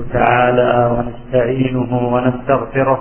تعالى ونستعينه ونستغفره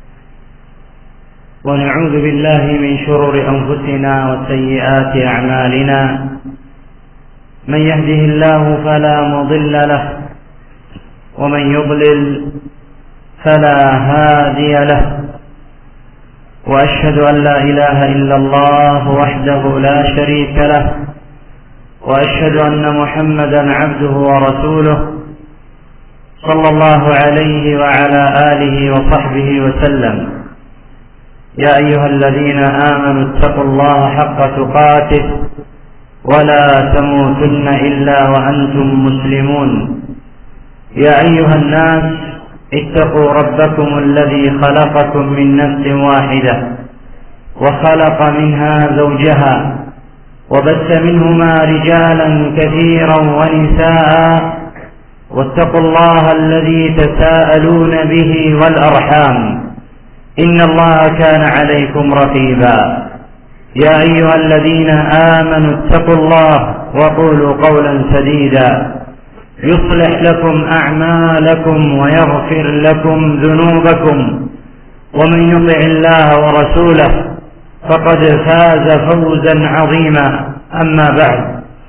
ونعوذ بالله من شرور أنفسنا وسيئات أعمالنا. من يهده الله فلا مضل له ومن يضلل فلا هادي له، وأشهد أن لا إله إلا الله وحده لا شريك له، وأشهد أن محمدا عبده ورسوله صلى الله عليه وعلى آله وصحبه وسلم. يا أيها الذين آمنوا اتقوا الله حق تقاته ولا تموتن إلا وأنتم مسلمون. يا أيها الناس اتقوا ربكم الذي خلقكم من نفس واحدة وخلق منها زوجها وبث منهما رجالا كثيرا ونساء، واتقوا الله الذي تساءلون به والأرحام إن الله كان عليكم رقيبا. يا أيها الذين آمنوا اتقوا الله وقولوا قولا سديدا يصلح لكم أعمالكم ويغفر لكم ذنوبكم، ومن يطع الله ورسوله فقد فاز فوزا عظيما. أما بعد،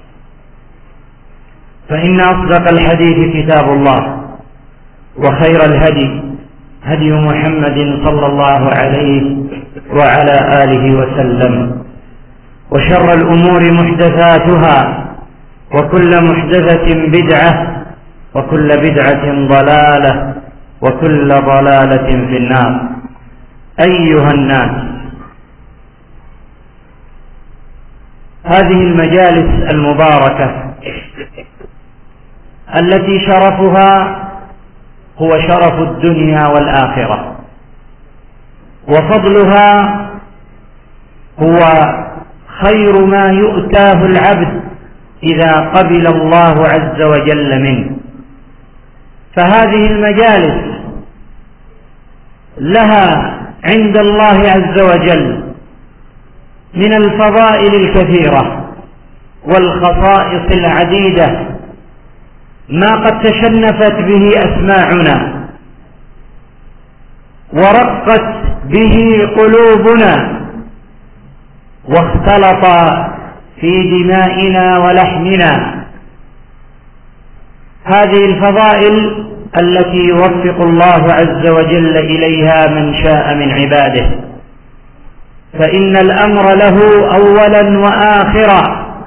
فإن أصدق الحديث كتاب الله، وخير الهدي هدي محمد صلى الله عليه وعلى آله وسلم، وشر الأمور محدثاتها، وكل محدثة بدعة، وكل بدعة ضلالة، وكل ضلالة في النار. أيها الناس، هذه المجالس المباركة التي شرفها هو شرف الدنيا والآخرة، وفضلها هو خير ما يؤتاه العبد إذا قبل الله عز وجل منه. فهذه المجالس لها عند الله عز وجل من الفضائل الكثيرة والخصائص العديدة ما قد تشنفت به أسماعنا ورقت به قلوبنا واختلط في دمائنا ولحمنا. هذه الفضائل التي يوفق الله عز وجل إليها من شاء من عباده، فإن الأمر له أولا وآخرا،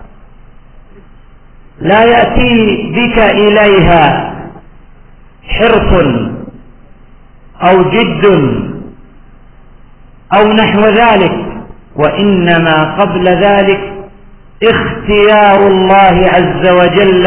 لا يأتي بك إليها حرص أو جد أو نحو ذلك، وإنما قبل ذلك اختيار الله عز وجل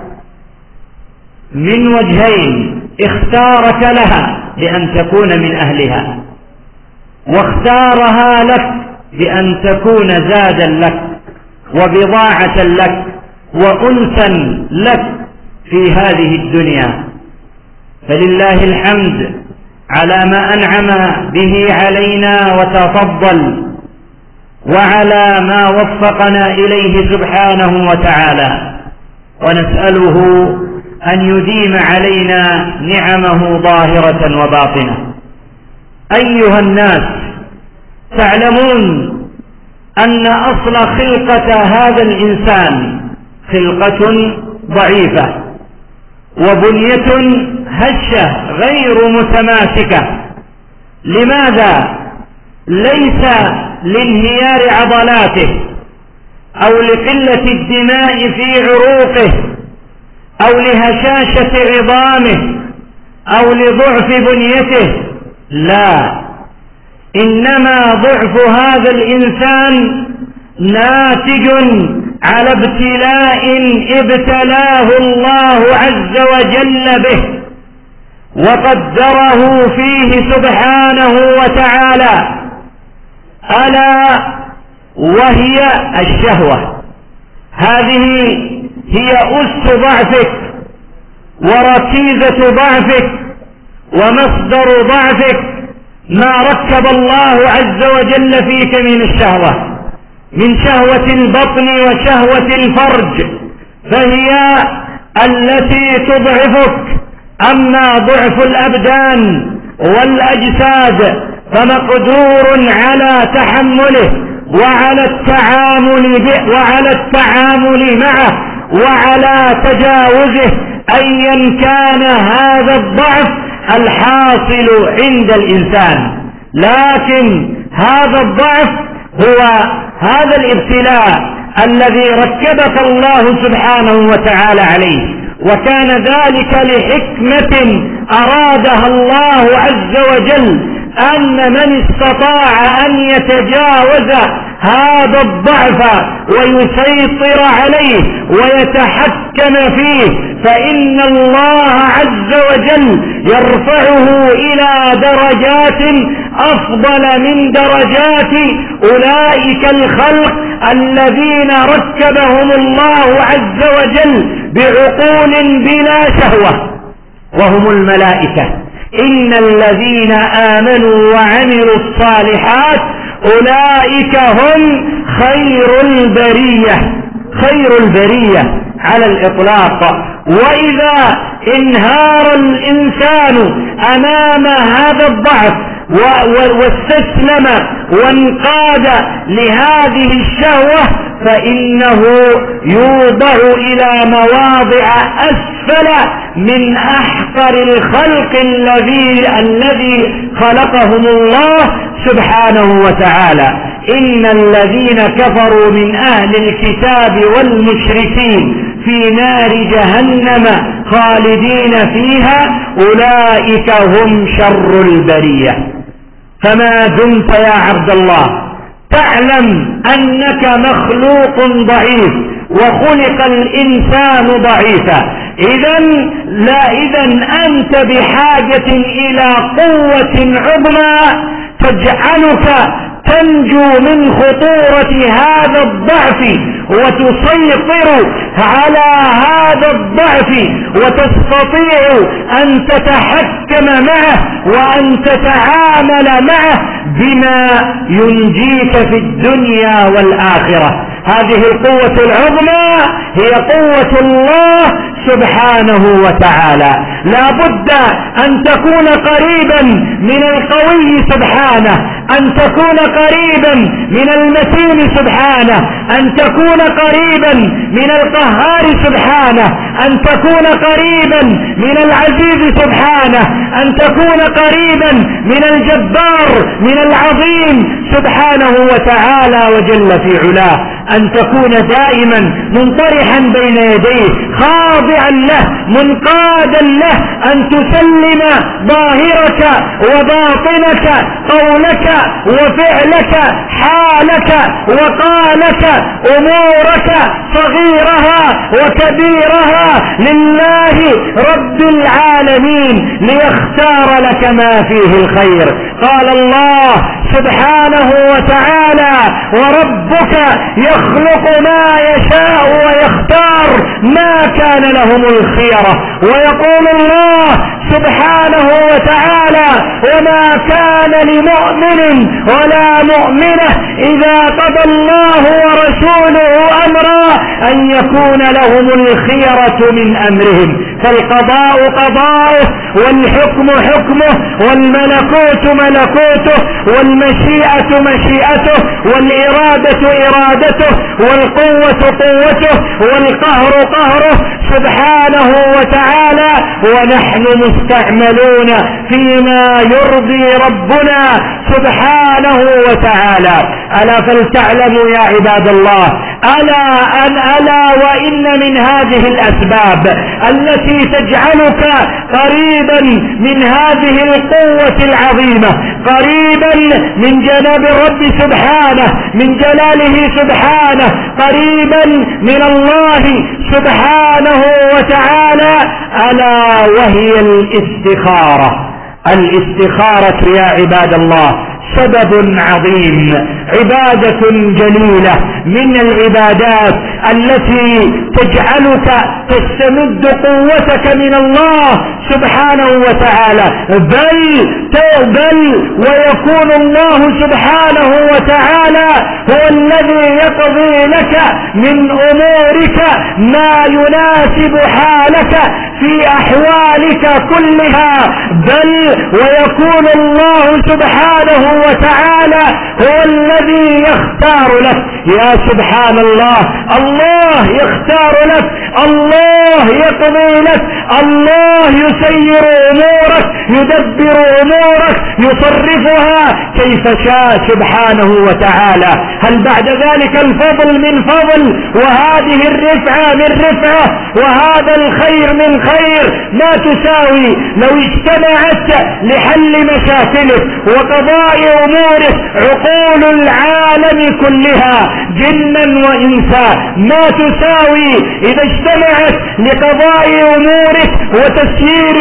من وجهين: اختارك لها بأن تكون من أهلها، واختارها لك بأن تكون زادا لك وبضاعة لك وأنسا لك في هذه الدنيا. فلله الحمد على ما أنعم به علينا وتفضل، وعلى ما وفقنا إليه سبحانه وتعالى، ونسأله أن يديم علينا نعمه ظاهرة وباطنة. أيها الناس، تعلمون أن أصل خلقة هذا الإنسان خلقة ضعيفة وبنية هشة غير متماسكة. لماذا؟ ليس لانهيار عضلاته أو لقلة الدماء في عروقه أو لهشاشة عظامه أو لضعف بنيته، لا، إنما ضعف هذا الإنسان ناتج على ابتلاء ابتلاه الله عز وجل به وقدره فيه سبحانه وتعالى، ألا وهي الشهوة. هذه هي أس ضعفك وركيزة ضعفك ومصدر ضعفك، ما ركب الله عز وجل فيك من الشهوة، من شهوة البطن وشهوة الفرج، فهي التي تضعفك أما ضعف الأبدان والأجساد فمقدور على تحمله وعلى التعامل معه وعلى تجاوزه، أيا كان هذا الضعف الحاصل عند الإنسان. لكن هذا الضعف هو هذا الابتلاء الذي ركبك الله سبحانه وتعالى عليه، وكان ذلك لحكمة أرادها الله عز وجل، أن من استطاع أن يتجاوز هذا الضعف ويسيطر عليه ويتحكم فيه فإن الله عز وجل يرفعه إلى درجات أفضل من درجات أولئك الخلق الذين ركبهم الله عز وجل بعقول بلا شهوة، وهم الملائكة. إن الذين آمنوا وعملوا الصالحات أولئك هم خير البرية على الإطلاق. وإذا انهار الإنسان أمام هذا الضعف واستسلم وانقاد لهذه الشهوة فإنه يوضع إلى مواضع أسفل من أحقر الخلق الذي خلقهم الله سبحانه وتعالى. إن الذين كفروا من أهل الكتاب والمشركين في نار جهنم خالدين فيها أولئك هم شر البرية. فما دمت يا عبد الله تعلم أنك مخلوق ضعيف وخلق الإنسان ضعيفا، إذن أنت بحاجة إلى قوة عظمى تجعلك تنجو من خطورة هذا الضعف وتسيطر على هذا الضعف وتستطيع أن تتحكم معه وأن تتعامل معه بما ينجيك في الدنيا والآخرة. هذه القوة العظمى هي قوة الله سبحانه وتعالى. لا بد أن تكون قريبا من القوي سبحانه، أن تكون قريبا من المتين سبحانه، أن تكون قريبا من القهار سبحانه، أن تكون قريبا من العزيز سبحانه، أن تكون قريبا من الجبار من العظيم سبحانه وتعالى وجل في علاه، أن تكون دائما منطرحا بين يديه خاضعا له منقادا له، أن تسلم ظاهرك وباطنك قولك وفعلك حالك وقالك أمورك صغيرها وكبيرها لله رب العالمين ليختار لك ما فيه الخير. قال الله سبحانه وتعالى وربك يخلق ما يشاء ويختار ما كان لهم الخيرة. ويقول الله سبحانه وتعالى وما كان لمؤمن ولا مؤمنة إذا قضى الله ورسوله أمرا أن يكون لهم الخيرة من أمرهم. فالقضاء قضاؤه والحكم حكمه والملكوت ملكوته والمشيئة مشيئته والإرادة إرادته والقوة قوته والقهر قهره سبحانه وتعالى، ونحن مستعملون فيما يرضي ربنا سبحانه وتعالى. ألا فلتعلموا يا عباد الله ألا وإن من هذه الأسباب التي تجعلك قريبا من هذه القوة العظيمة، قريبا من جناب الرب سبحانه من جلاله سبحانه، قريبا من الله سبحانه وتعالى، ألا وهي الاستخارة يا عباد الله سبب عظيم، عبادة جليلة من العبادات التي تجعلك تستمد قوتك من الله سبحانه وتعالى، بل ويكون الله سبحانه وتعالى هو الذي يقضي لك من أمورك ما يناسب حالك في أحوالك كلها، بل ويكون الله سبحانه وتعالى هو الذي يختار لك. يا سبحان الله، الله يختار لك، الله يقضي لك، الله يسير أمورك، يدبر أمورك، يصرفها كيف شاء سبحانه وتعالى. هل بعد ذلك الفضل من فضل، وهذه الرفعة من رفعة، وهذا الخير من خير ما تساوي لو اجتمعت لحل مشاكلك وقضاء أمورك عقول العالم كلها جنا وإنسا، ما تساوي إذا اجتمعت لقضاء أمورك وتسيير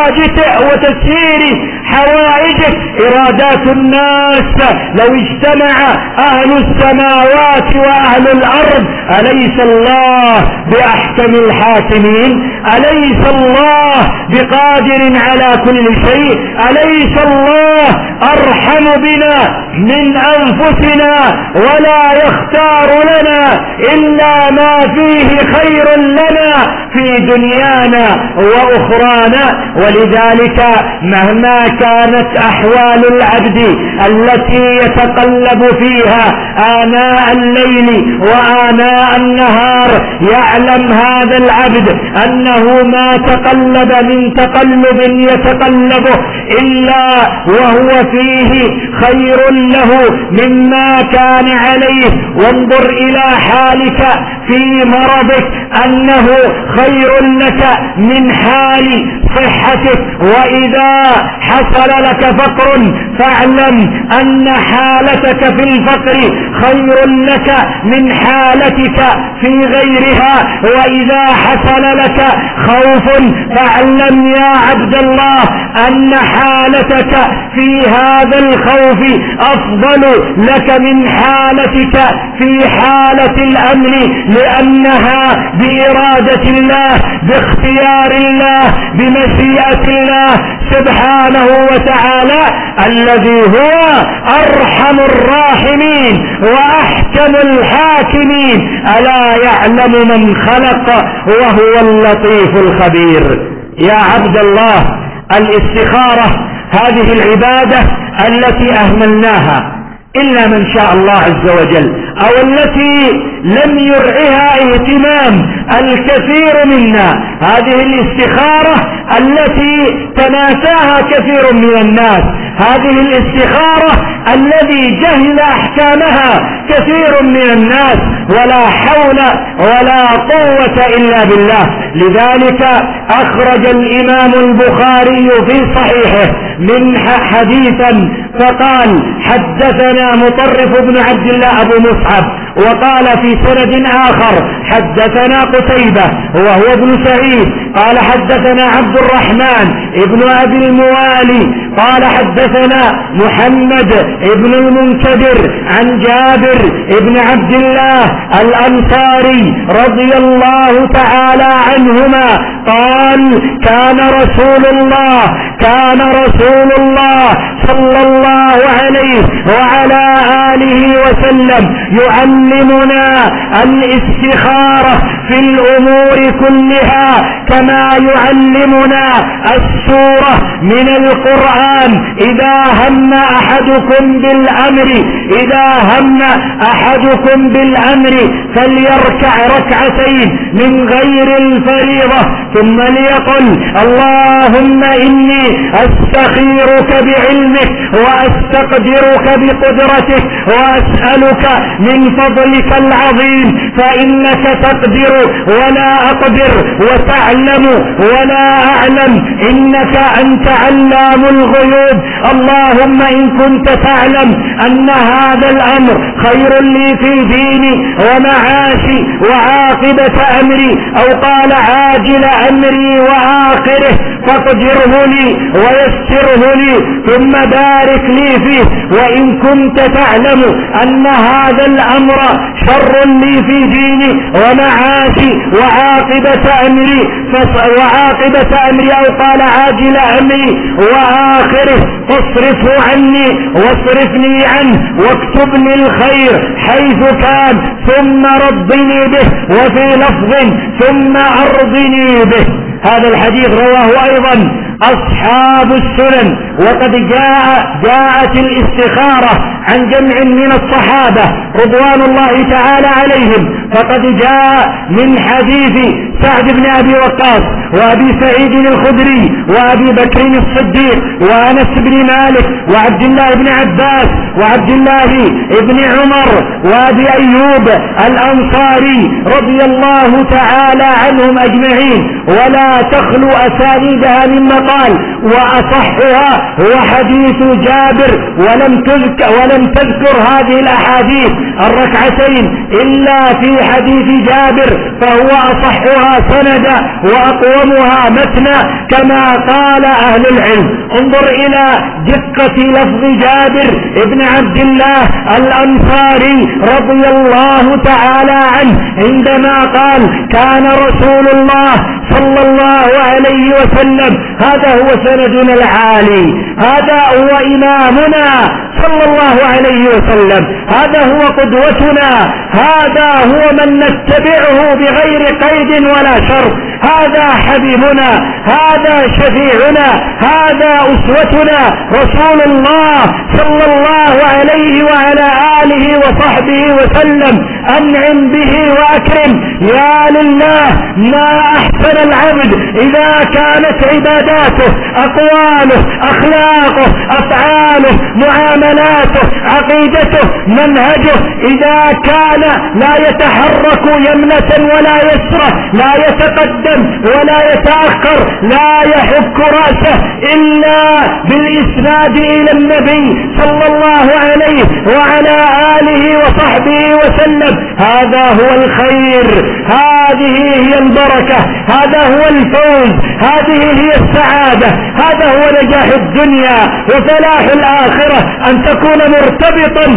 حوائجك إرادات الناس. لو اجتمع أهل السماوات وأهل الأرض، أليس الله بأحكم الحاكمين؟ أليس الله بقادر على كل شيء؟ أليس الله أرحم بنا من أنفسنا ولا يختار لنا إلا ما فيه خير لنا في دنيانا وأخرانا؟ ولذلك مهما كانت أحوال العبد التي يتقلب فيها آناء الليل وآناء النهار، يعلم هذا العبد أنه ما تقلب من تقلب يتقلبه إلا وهو فيه خير له مما كان عليه. وانظر إلى حالك في مرضك أنه خير لك من حال صحتك، وإذا حصل لك فقر فاعلم أن حالتك في الفقر خير لك من حالتك في غيرها، وإذا حصل لك خوف فاعلم يا عبد الله أن حالتك في هذا الخوف أفضل لك من حالتك في حالة الأمن، لأنها بإرادة الله، باختيار الله، بمشيئة الله سبحانه وتعالى الذي هو أرحم الراحمين وأحكم الحاكمين. ألا يعلم من خلق وهو اللطيف الخبير. يا عبد الله، الاستخارة هذه العبادة التي أهملناها إلا من شاء الله عز وجل، أو التي لم يرعها اهتمام الكثير منا، هذه الاستخارة التي تناساها كثير من الناس، هذه الاستخارة الذي جهل أحكامها كثير من الناس، ولا حول ولا قوة إلا بالله. لذلك أخرج الإمام البخاري في صحيحه من حديثا فقال: حدثنا مطرف بن عبد الله أبو مصعب، وقال في سند آخر: حدثنا قتيبة وهو ابن سعيد قال: حدثنا عبد الرحمن ابن أبي الموالي قال: حدثنا محمد ابن المنكدر عن جابر ابن عبد الله الأنصاري رضي الله تعالى عنهما قال: كان رسول الله صلى الله عليه وعلى آله وسلم يعلمنا الاستخارة في الأمور كلها كما يعلمنا السورة من القرآن. إذا هم أحدكم بالأمر فليركع ركعتين من غير الفريضة ثم ليقل: اللهم إني أستخيرك بعلمك وأستقدرك بقدرتك وأسألك من فضلك العظيم، فإنك تقدر ولا أقدر وتعلم ولا أعلم، إنك أنت علام الغيوب. اللهم إن كنت تعلم أن هذا الأمر خير لي في ديني ومعاشي وعاقبة أمري، أو قال عاجل أمري وآخره، فاقدره لي ويسره لي، ثم بارك لي فيه، وإن كنت تعلم أن هذا الأمر شر لي في ديني ومعاشي وعاقبة أمري أو قال عاجل أمري وآخره، فاصرفه عني واصرفني عنه واكتب لي الخير حيث كان، ثم رضني به، وفي لفظ ثم أرضني به. هذا الحديث رواه أيضا أصحاب السنن. وقد جاءت الاستخارة عن جمع من الصحابة رضوان الله تعالى عليهم، فقد جاء من حديث سعد بن أبي وقاص وأبي سعيد الخدري وأبي بكر الصديق وأنس بن مالك وعبد الله بن عباس وعبد الله بن عمر وأبي أيوب الأنصاري رضي الله تعالى عنهم أجمعين، ولا تخلو أسانيدها من مقال، وأصحها هو حديث جابر، ولم تذكر هذه الأحاديث الركعتين إلا في حديث جابر، فهو أصحها سندا وأقومها متنا كما قال أهل العلم. انظر إلى دقة لفظ جابر ابن عبد الله الأنصاري رضي الله تعالى عنه عندما قال كان رسول الله صلى الله عليه وسلم، هذا هو سندنا العالي، هذا هو إمامنا صلى الله عليه وسلم، هذا هو قدوتنا، هذا هو من نتبعه بغير قيد ولا شر، هذا حبيبنا، هذا شفيعنا، هذا أسوتنا رسول الله صلى الله عليه وعلى آله وصحبه وسلم. أنعم به وأكرم. يا لله ما أحسن العبد إذا كانت عباداته، أقواله، أخلاقه، أفعاله، معاملاته، عقيدته، منهجه، إذا كان لا يتحرك يمنة ولا يسرة، لا يتقدم ولا يتأخر، لا يحك رأسه إلا بالإسناد إلى النبي صلى الله عليه وعلى آله وصحبه وسلم، هذا هو الخير، هذه هي البركة، هذا هو الفوز، هذه هي السعادة، هذا هو نجاح الدنيا وفلاح الآخرة، أن تكون مرتبطا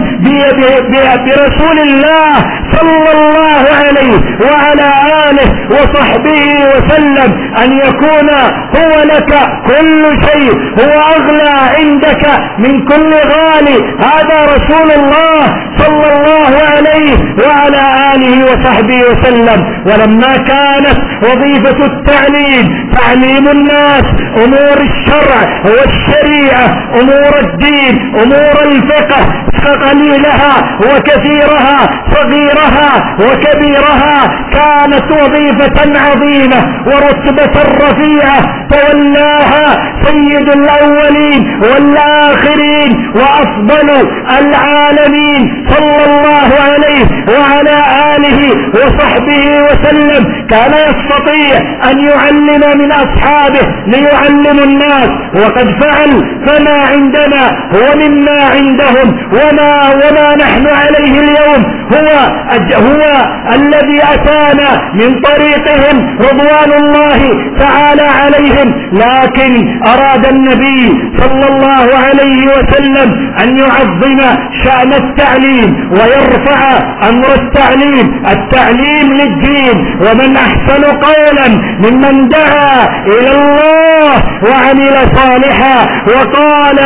برسول الله صلى الله عليه وعلى آله وصحبه وسلم، أن يكون هو لك كل شيء، هو أغلى عندك من كل غالي، هذا رسول الله صلى الله عليه وعلى آله وصحبه وسلم. ولما كانت وظيفة التعليم تعليم الناس أمور الشرع والشريعة، أمور الدين، أمور الفقه، قليلها وكثيرها، صغيرها وكبيرها، كانت وظيفة عظيمة ورتبة رفيعة تولاها سيد الأولين والآخرين وأفضل العالمين صلى الله عليه وعلى آله وصحبه وسلم. كان يستطيع أن يعلم من أصحابه ليعلم الناس، وقد فعل، فما عندنا هو مما عندهم، وما نحن عليه اليوم هو الذي أتانا من طريقهم رضوان الله تعالى عليهم. لكن أراد النبي صلى الله عليه وسلم أن يعظم شأن التعليم ويرفع أمر التعليم للدين. ومن أحسن قولا ممن دعا إلى الله وعمل صالحا وقال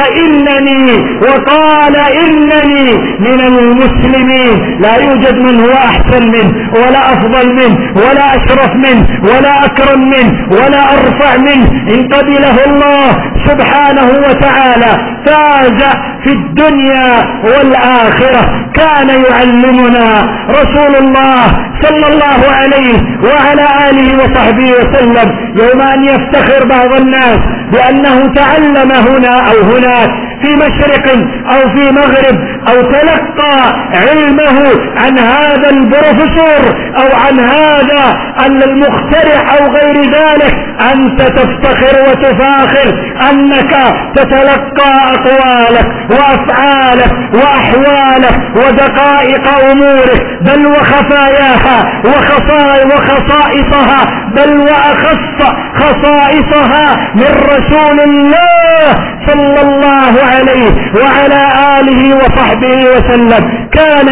إنني من المسلمين. لا يوجد من هو أحسن منه ولا أفضل منه ولا أشرف منه ولا أكرم منه ولا أرفع منه. إن قبله الله سبحانه وتعالى فاز في الدنيا والآخرة. كان يعلمنا رسول الله صلى الله عليه وعلى آله وصحبه وسلم يوم أن يفتخر بعض الناس بأنه تعلم هنا أو هناك، في مشرق أو في مغرب، أو تلقى علمه عن هذا البروفيسور أو عن هذا المخترع أو غير ذلك، أنت تفتخر وتفاخر أنك تتلقى أقوالك وأفعالك وأحوالك ودقائق أمورك بل وخفاياها وخصائصها بل وأخص خصائصها من رسول الله صلى الله عليه وعلى آله وصحبه وسلم. كان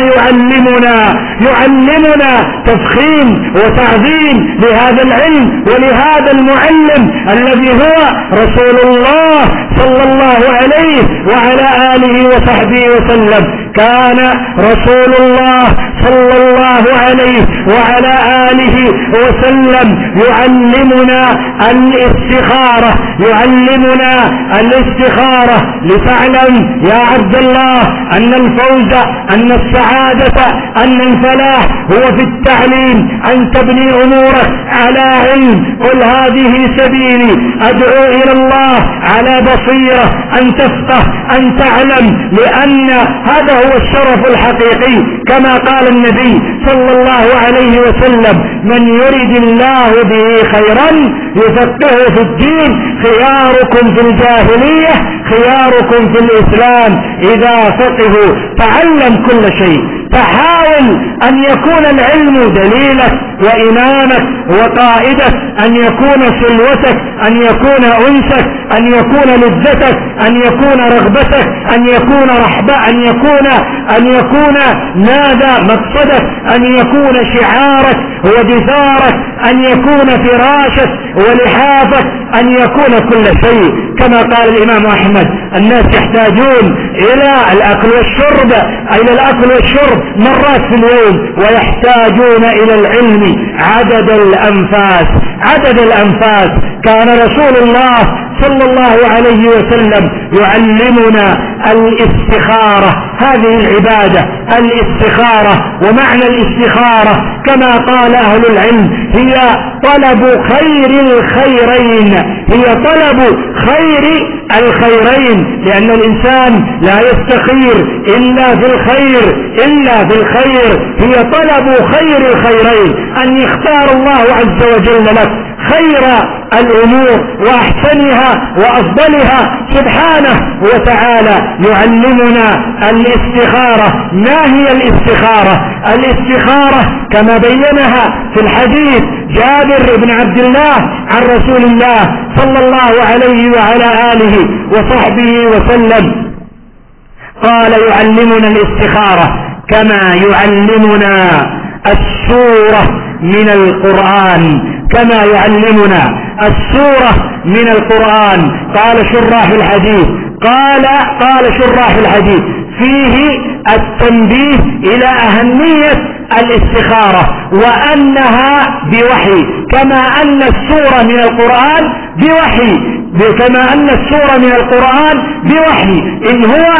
يعلمنا تفخيم وتعظيم لهذا العلم ولهذا المعلم الذي هو رسول الله صلى الله عليه وعلى آله وصحبه وسلم. كان رسول الله صلى الله عليه وعلى آله وسلم يعلمنا الاستخارة لتعلم يا عبد الله أن الفوز أن السعادة أن الفلاح هو في التعليم، أن تبني أمورك على علم. قل هذه سبيلي أدعو إلى الله على بصيرة، أن تفقه أن تعلم، لأن هذا هو الشرف الحقيقي كما قال النبي صلى الله عليه وسلم: من يرد الله به خيرا يفقهه في الدين. خياركم في الجاهلية خياركم في الإسلام إذا فقهوا. تعلم كل شيء، تحاول أن يكون العلم دليلك وإمامك وقائدك، أن يكون سلوتك، أن يكون أنسك، أن يكون لذتك، أن يكون رغبتك، أن يكون رحبة، أن يكون ماذا مقصدك، أن يكون شعارك ودثارك، أن يكون فراشك ولحافك، أن يكون كل شيء. كما قال الإمام أحمد: الناس يحتاجون إلى الأكل والشرب مرات في اليوم، ويحتاجون إلى العلم عدد الأنفاس. كان رسول الله صلى الله عليه وسلم يعلمنا الاستخارة، هذه العبادة الاستخارة. ومعنى الاستخارة كما قال أهل العلم هي طلب خير الخيرين، لأن الإنسان لا يستخير إلا في الخير. هي طلب خير الخيرين، أن يختار الله عز وجل لك خير الأمور وأحسنها وأفضلها سبحانه وتعالى. يعلمنا الاستخارة. ما هي الاستخارة كما بينها في الحديث جابر بن عبد الله عن رسول الله صلى الله عليه وعلى آله وصحبه وسلم قال: يعلمنا الاستخارة كما يعلمنا السورة من القرآن. قال شراح الحديث فيه التنبيه إلى أهمية الاستخارة وأنها بوحي، كما أن السورة من القرآن بوحي. إن هو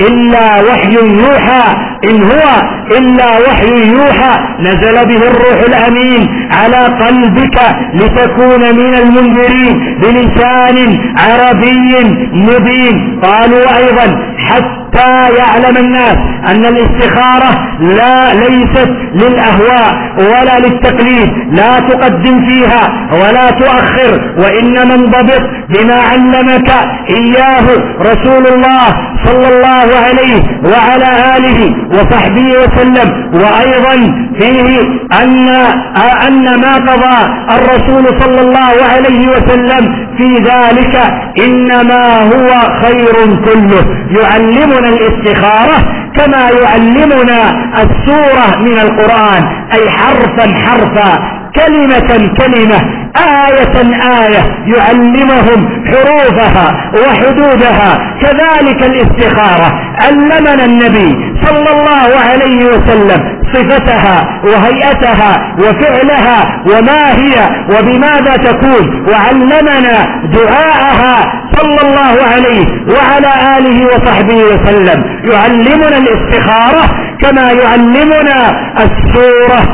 إلا وحي يوحى نزل به الروح الأمين على قلبك لتكون من المنذرين بلسان عربي مبين. قالوا أيضا: حتى يعلم الناس أن الاستخارة ليست للأهواء ولا للتقليد، لا تقدم فيها ولا تؤخر، وإنما انضبط بما علمك إياه رسول الله صلى الله عليه وعلى آله وصحبه وسلم. وأيضا فيه أن ما قضى الرسول صلى الله عليه وسلم في ذلك إنما هو خير كله. يعلمنا الاستخارة كما يعلمنا السورة من القرآن، أي حرفا كلمة آية يعلمهم حروفها وحدودها. كذلك الاستخارة علمنا النبي صلى الله عليه وسلم صفتها وهيئتها وفعلها وما هي وبماذا تكون، وعلمنا دعاءها صلى الله عليه وعلى آله وصحبه وسلم. يعلمنا الاستخارة كما يعلمنا السورة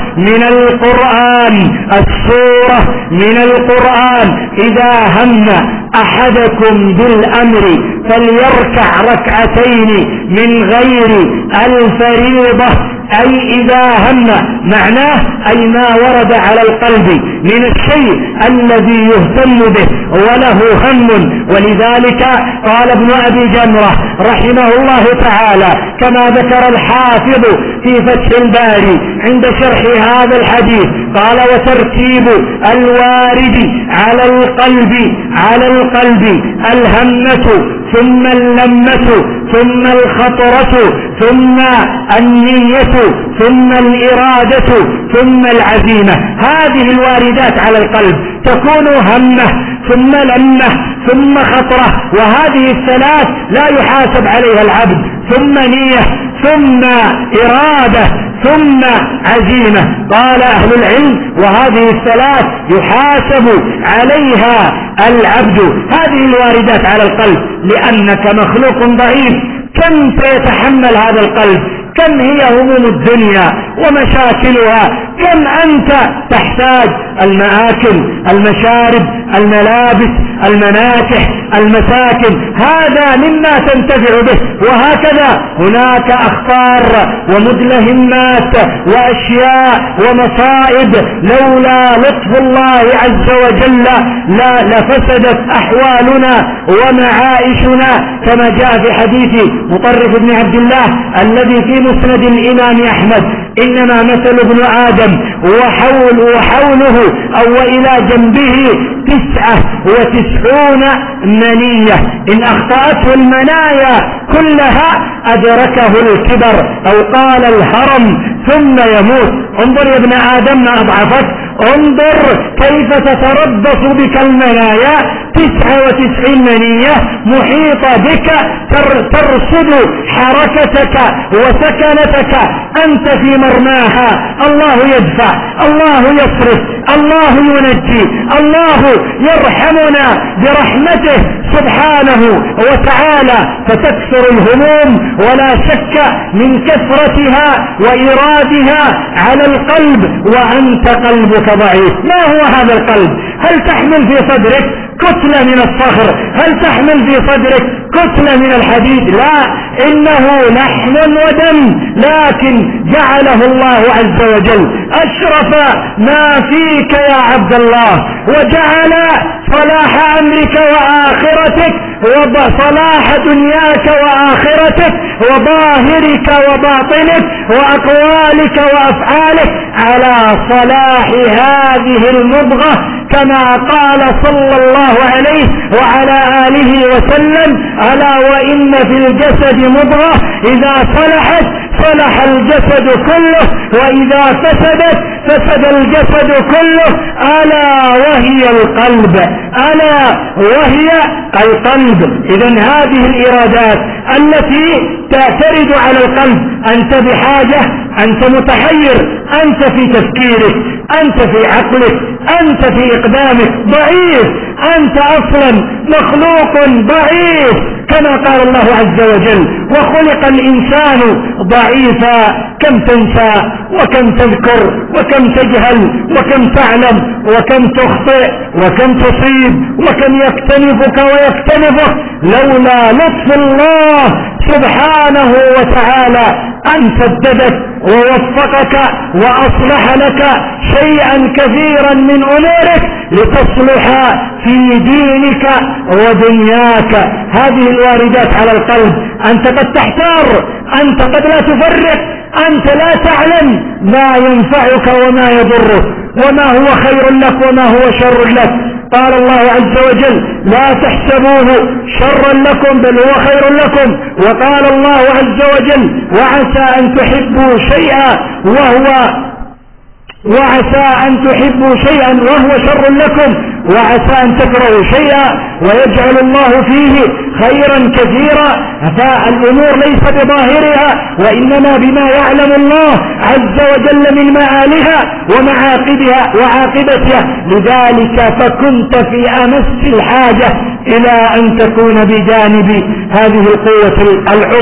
من القرآن. إذا هم أحدكم بالأمر فليركع ركعتين من غير الفريضة أي إذا هم، معناه أي ما ورد على القلب من الشيء الذي يهتم به وله هم. ولذلك قال ابن أبي جمرة رحمه الله تعالى كما ذكر الحافظ في فتح الباري عند شرح هذا الحديث، قال وترتيب الوارد على القلب الهمة ثم اللمة ثم الخطرة ثم النية ثم الإرادة ثم العزيمة. هذه الواردات على القلب تكون همة ثم لمة ثم خطرة، وهذه الثلاث لا يحاسب عليها العبد، ثم نية ثم إرادة ثم عزيمة. قال أهل العلم وهذه الثلاث يحاسب عليها العبد. هذه الواردات على القلب لأنك مخلوق ضعيف، كم سيتحمل هذا القلب؟ كم هي هموم الدنيا ومشاكلها؟ كم أنت تحتاج المآكل، المشارب، الملابس، المناكح، المساكن، هذا مما تنتفع به. وهكذا هناك أخطار ومدلهمات وأشياء ومصائب لولا لطف الله عز وجل لفسدت أحوالنا ومعائشنا، كما جاء في حديث مطرف بن عبد الله الذي في مسند الإمام أحمد: إنما مثل ابن آدم وحوله أو إلى جنبه 99 منية، إن أخطأته المنايا كلها أدركه الكبر أو قال الهرم ثم يموت. انظر يا ابن آدم ما أضعفك، انظر كيف تتربص بك المنايا، 99 منية محيطة بك ترصد حركتك وسكنتك، أنت في مرماها. الله يدفع، الله يصرف، الله ينجي، الله يرحمنا برحمته سبحانه وتعالى. فتكثر الهموم ولا شك من كثرتها وإرادها على القلب، وأنت قلبك ضعيف. ما هو هذا القلب؟ هل تحمل في صدرك كتلة من الصخر؟ هل تحمل في صدرك كتلة من الحديد؟ لا، إنه لحم ودم، لكن جعله الله عز وجل أشرف ما فيك يا عبد الله، وجعل صلاح أمرك وآخرتك وصلاح دنياك وآخرتك وظاهرك وباطنك وأقوالك وأفعالك على صلاح هذه المضغة، كما قال صلى الله عليه وعلى آله وسلم: ألا وإن في الجسد مضغة إذا صلحت صلح الجسد كله، وإذا فسدت فسد الجسد كله، ألا وهي القلب، ألا وهي القلب. إذن هذه الإرادات التي تعترض على القلب، أنت بحاجة، أنت متحير، أنت في تفكيرك، أنت في عقلك، أنت في إقدامك ضعيف، أنت أصلا مخلوق ضعيف كما قال الله عز وجل: وخلق الإنسان ضعيفا. كم تنسى وكم تذكر وكم تجهل وكم تعلم وكم تخطئ وكم تصيب وكم يكتنفك ويكتنفك لولا لطف الله سبحانه وتعالى أن سددك ووفقك وأصلح لك شيئا كثيرا من أمورك لتصلح في دينك ودنياك. هذه الواردات على القلب، أنت قد تحتار، أنت قد لا تفرق، أنت لا تعلم ما ينفعك وما يضرك، وما هو خير لك وما هو شر لك. قال الله عز وجل: لا تحسبوه شرا لكم بل هو خير لكم. وقال الله عز وجل: وعسى أن تحبوا شيئا وهو شر لكم، وعسى أن تكرهوا شيئا ويجعل الله فيه خيرا كثيرا. فالأمور ليس بظاهرها، وإنما بما يعلم الله عز وجل من مآلها وعاقبتها. لذلك فكنت في أمس الحاجة إلى أن تكون بجانب هذه القوة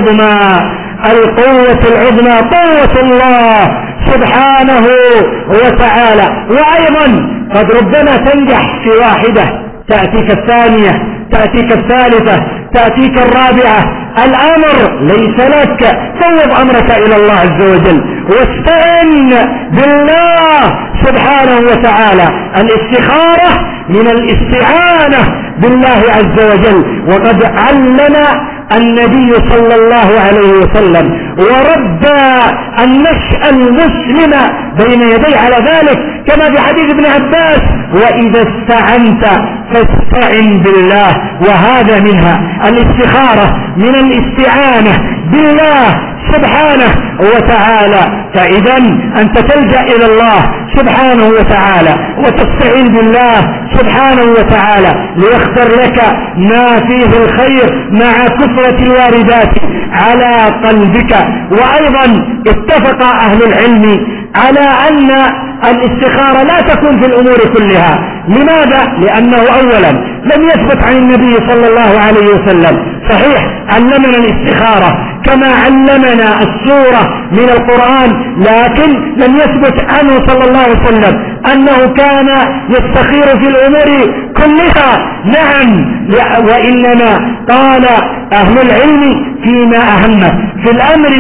العظمى، قوة الله سبحانه وتعالى. وأيضا قد ربما تنجح في واحدة، تأتيك الثانية، تأتيك الثالثة، تأتيك الرابعة. الأمر ليس لك، فوض أمرك إلى الله عز وجل واستعن بالله سبحانه وتعالى. الاستخارة من الاستعانة بالله عز وجل، وقد علم النبي صلى الله عليه وسلم وربى النشأ المسلم بين يديه على ذلك، كما في حديث ابن عباس: وإذا استعنت فاستعن بالله. وهذا منها الاستخارة، من الاستعانة بالله سبحانه وتعالى. فإذا أنت تلجأ إلى الله سبحانه وتعالى وتستعين بالله سبحانه وتعالى ليختر لك ما فيه الخير مع كثرة الواردات على قلبك. وأيضا اتفق أهل العلم على أن الاستخارة لا تكون في الأمور كلها. لماذا؟ لأنه أولا لم يثبت عن النبي صلى الله عليه وسلم. صحيح علمنا الاستخارة كما علمنا السورة من القرآن، لكن لم يثبت عنه صلى الله عليه وسلم أنه كان يستخير في الأمور كلها. نعم، وإنما قال أهل العلم فيما أهمه، في الأمر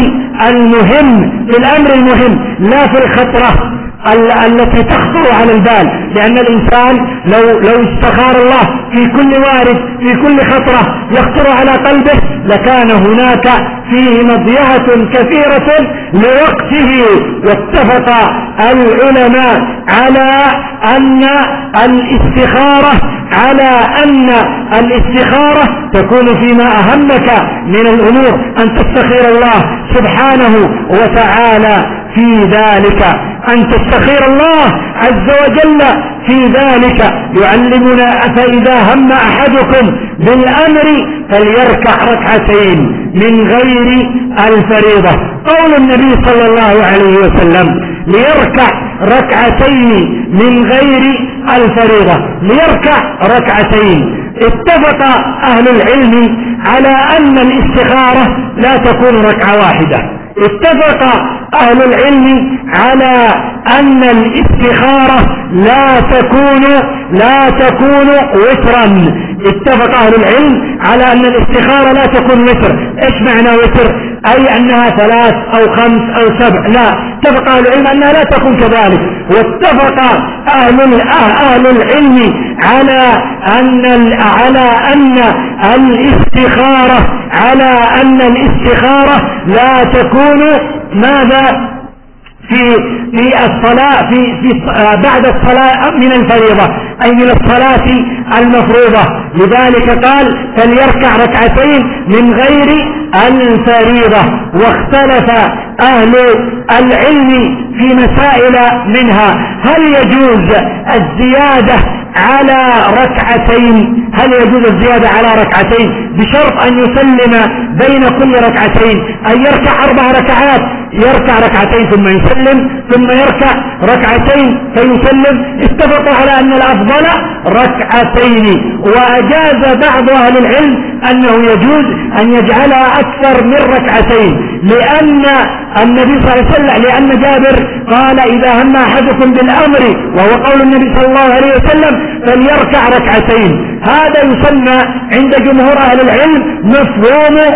المهم لا في الخطرة التي تخطر على البال. لأن الإنسان لو استخار الله في كل وارد، في كل خطرة يخطر على قلبه، لكان هناك فيه مضيعة كثيرة لوقته. واتفق العلماء على أن الاستخارة تكون فيما أهمك من الأمور، أن تستخير الله سبحانه وتعالى في ذلك، أن تستخير الله عز وجل في ذلك. يعلمنا: فإذا هم أحدكم بالأمر فليركع ركعتين من غير الفريضة. قول النبي صلى الله عليه وسلم: ليركع ركعتين من غير الفريضة، ليركع ركعتين. اتفق أهل العلم على أن الاستخارة لا تكون ركعة واحدة. اتفق أهل العلم على أن الاستخارة لا تكون وترا. اتفق أهل العلم على أن الاستخارة لا تكون وتر. ايش معنى وتر؟ أي أنها 3 أو 5 أو 7. لا، اتفق أهل العلم أنها لا تكون كذلك. واتفق أهل العلم على أن الاستخارة لا تكون ماذا؟ في الصلاة بعد الصلاة من الفريضة، أي من الصلاة المفروضة. لذلك قال: فليركع ركعتين من غير الفريضة. واختلف أهل العلم في مسائل منها: هل يجوز الزيادة على ركعتين؟ بشرط أن يسلم بين كل ركعتين، أن يركع 4 ركعات، يركع ركعتين ثم يسلم، ثم يركع ركعتين فيسلم. اتفقوا على أن الأفضل ركعتين. وأجاز بعض أهل العلم أنه يجوز أن يجعلها أكثر من ركعتين، لأن النبي صلى الله عليه وسلم، لأن جابر قال: إذا هم أحدكم بالأمر، وهو قول النبي صلى الله عليه وسلم: فليركع ركعتين. هذا يسمى عند جمهور أهل العلم مفهوم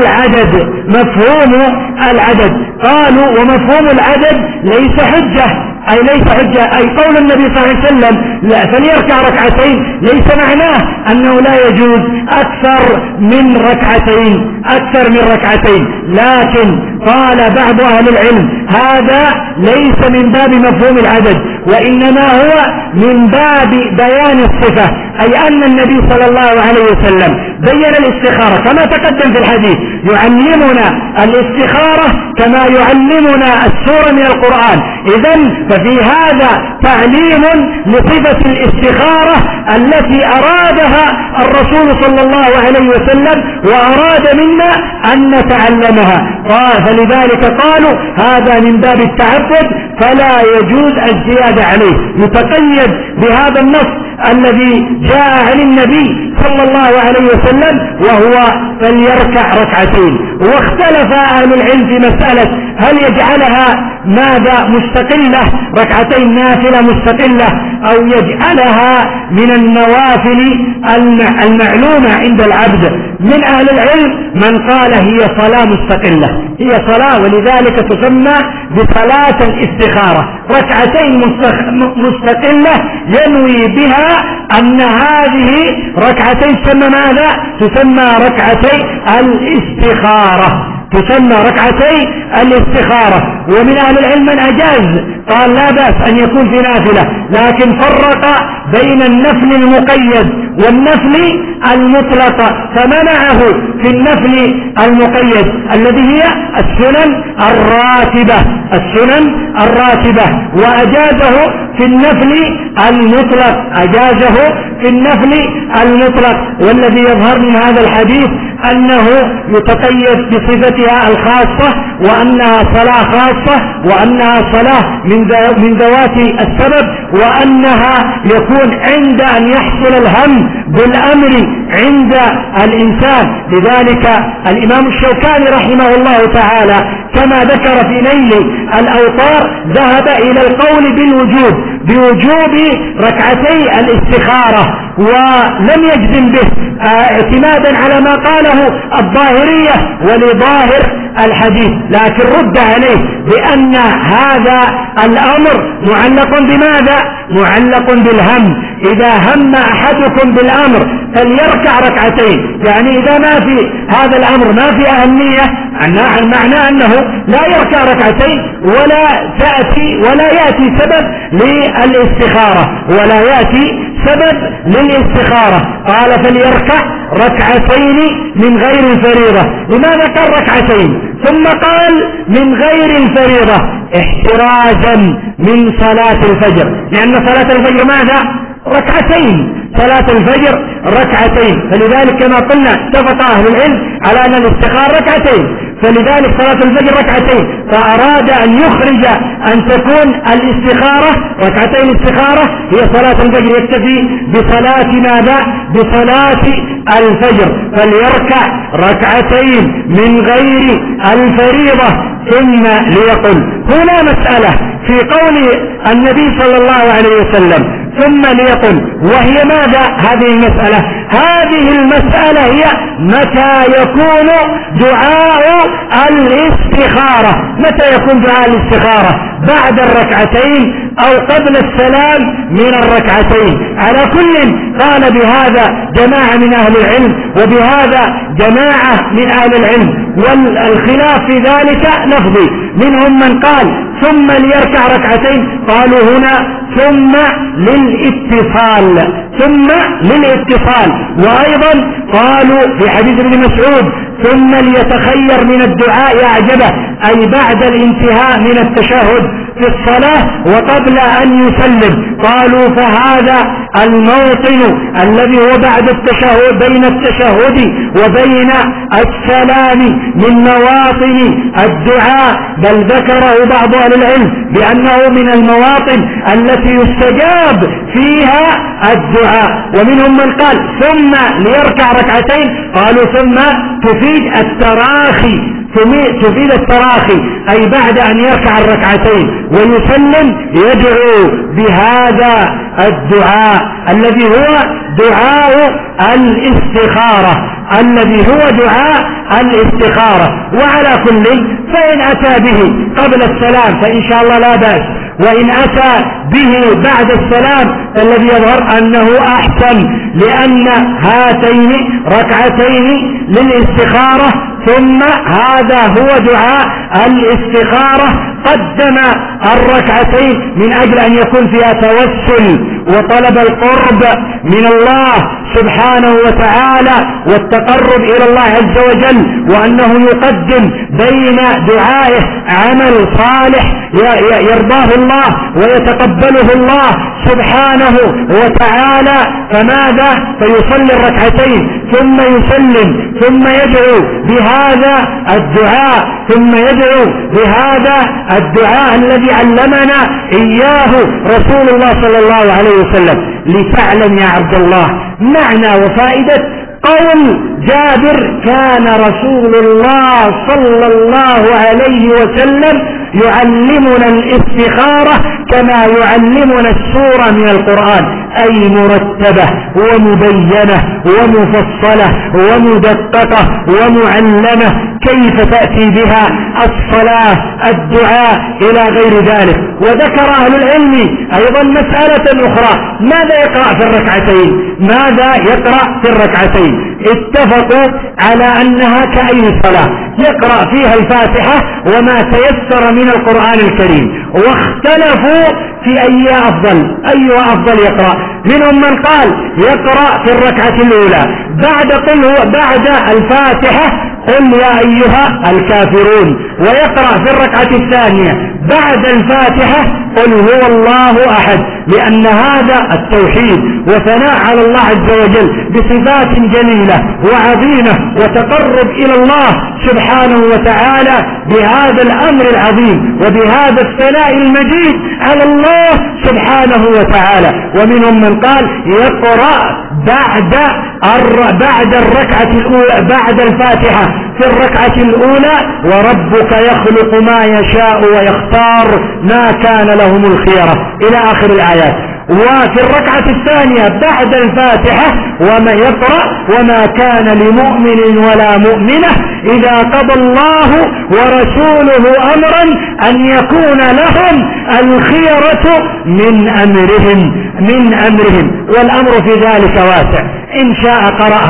العدد. قالوا: ومفهوم العدد ليس حجة، أي قول النبي صلى الله عليه وسلم فليركع ركعتين ليس معناه أنه لا يجوز أكثر من ركعتين. لكن قال بعض أهل العلم: هذا ليس من باب مفهوم العدد، وإنما هو من باب بيان الصفة، أي أن النبي صلى الله عليه وسلم بين الاستخارة كما تقدم في الحديث، يعلمنا الاستخارة كما يعلمنا السورة من القرآن. إذن ففي هذا تعليم لصفة الاستخارة التي أرادها الرسول صلى الله عليه وسلم، وأراد منا أن نتعلمها. فلذلك قالوا: هذا من باب التعبد فلا يجوز الزيادة عليه، يتقيد بهذا النص الذي جاء عن النبي صلى الله عليه وسلم، وهو فليركع ركعتين. واختلف أهل العلم في مسألة: هل يجعلها ماذا مستقلة، ركعتين نافلة مستقلة، أو يجعلها من النوافل المعلومة عند العبد؟ من أهل العلم من قال هي صلاة مستقلة، هي صلاة، ولذلك تسمى بصلاة الاستخارة، ركعتين مستقلة ينوي بها أن هذه ركعتين تسمى ماذا؟ تسمى ركعتي الاستخارة، تسمى ركعتي الاستخارة. ومن أهل العلم من أجاز، قال لا بأس أن يكون في نافلة، لكن فرق بين النفل المقيد والنفل المطلق، فمنعه في النفل المقيد الذي هي السنن الراتبة، وأجازه في النفل المطلق، أجازه في النفل المطلق. والذي يظهر من هذا الحديث أنه يتقيد بصفتها الخاصة، وأنها صلاة خاصة، وأنها صلاة من ذوات السبب، وأنها يكون عند أن يحصل الهم بالأمر عند الإنسان. لذلك الإمام الشوكاني رحمه الله تعالى كما ذكر في نيل الأوطار ذهب إلى القول بوجوب ركعتي الاستخارة، ولم يجزم به اعتمادا على ما قاله الظاهرية ولظاهر الحديث، لكن رد عليه بأن هذا الأمر معلق بماذا؟ معلق بالهم. إذا هم أحدكم بالأمر فليركع ركعتين، يعني إذا ما في هذا الأمر ما في أهمية، معناه أنه لا يركع ركعتين ولا يأتي سبب للاستخارة، قال فليركع ركعتين من غير الفريضة. لماذا قال ركعتين ثم قال من غير الفريضة؟ احترازا من صلاة الفجر، لأن صلاة الفجر ماذا؟ ركعتين، صلاة الفجر ركعتين، فلذلك كما قلنا اتفق أهل العلم على أن الاستخارة ركعتين، فلذلك صلاة الفجر ركعتين، فأراد أن يخرج أن تكون الاستخارة ركعتين الاستخارة هي صلاة الفجر، يكتفي بصلاة ماذا؟ بصلاة الفجر، فليركع ركعتين من غير الفريضة. ثم ليقل، هنا مسألة في قول النبي صلى الله عليه وسلم ثم ليقل، وهي ماذا هذه المسألة؟ هذه المسألة هي متى يكون دعاء الاستخارة، متى يكون دعاء الاستخارة؟ بعد الركعتين أو قبل السلام من الركعتين. على كل قال بهذا جماعة من أهل العلم، وبهذا جماعة من أهل العلم، والخلاف في ذلك لفظي، منهم من قال ثم ليركع ركعتين، قالوا هنا ثم للاتصال، وأيضا قالوا في حديث ابن مسعود ثم ليتخير من الدعاء أعجبه، أي بعد الانتهاء من التشهد في الصلاة وقبل أن يسلم. قالوا فهذا الموطن الذي هو بعد التشهد، بين التشهد وبين السلام، من مواطن الدعاء، بل ذكره بعض أهل العلم بأنه من المواطن التي يستجاب فيها الدعاء. ومنهم من قال ثم ليركع ركعتين، قالوا ثم تفيد التراخي، أي بعد أن يركع الركعتين ويسلم يدعو بهذا الدعاء الذي هو دعاء الاستخارة. وعلى كل فإن أتى به قبل السلام فإن شاء الله لا بأس، وإن أتى به بعد السلام الذي يظهر أنه أحسن، لأن هاتين ركعتين للاستخارة، ثم هذا هو دعاء الاستخارة، قدم الركعتين من أجل أن يكون فيها توسل وطلب القرب من الله سبحانه وتعالى والتقرب إلى الله عز وجل، وأنه يقدم بين دعائه عمل صالح يرضاه الله ويتقبله الله سبحانه وتعالى. فماذا؟ فيصلي الركعتين ثم يسلم، ثم يدعو بهذا الدعاء الذي علمنا إياه رسول الله صلى الله عليه وسلم. لتعلم يا عبد الله معنى وفائدة قول جابر كان رسول الله صلى الله عليه وسلم يعلمنا الاستخارة كما يعلمنا السورة من القرآن. أي مرتبة ومبينة ومفصلة ومدققة ومعلمة كيف تأتي بها الصلاة الدعاء إلى غير ذلك. وذكر أهل العلم أيضا مسألة أخرى: ماذا يقرأ في الركعتين؟ ماذا يقرأ في الركعتين؟ اتفقوا على أنها كأي صلاة يقرأ فيها الفاتحة وما تيسر من القرآن الكريم، واختلفوا في أيها أفضل يقرأ. منهم من قال يقرأ في الركعة الأولى بعد الفاتحة قل يا أيها الكافرون، ويقرأ في الركعة الثانية بعد الفاتحة قل هو الله أحد، لأن هذا التوحيد وثناء على الله عز وجل بصفات جليلة وعظيمة وتقرب إلى الله سبحانه وتعالى بهذا الأمر العظيم وبهذا الثناء المجيد على الله سبحانه وتعالى. ومنهم من قال يقرأ بعد الركعة الأولى بعد الفاتحة في الركعة الأولى وربك يخلق ما يشاء ويختار ما كان لهم الخيرة إلى آخر الآيات. وفي الركعة الثانية بعد الفاتحة وما يقرأ وما كان لمؤمن ولا مؤمنة إذا قضى الله ورسوله أمرا أن يكون لهم الخيرة من أمرهم والأمر في ذلك واسع. إن شاء قرأ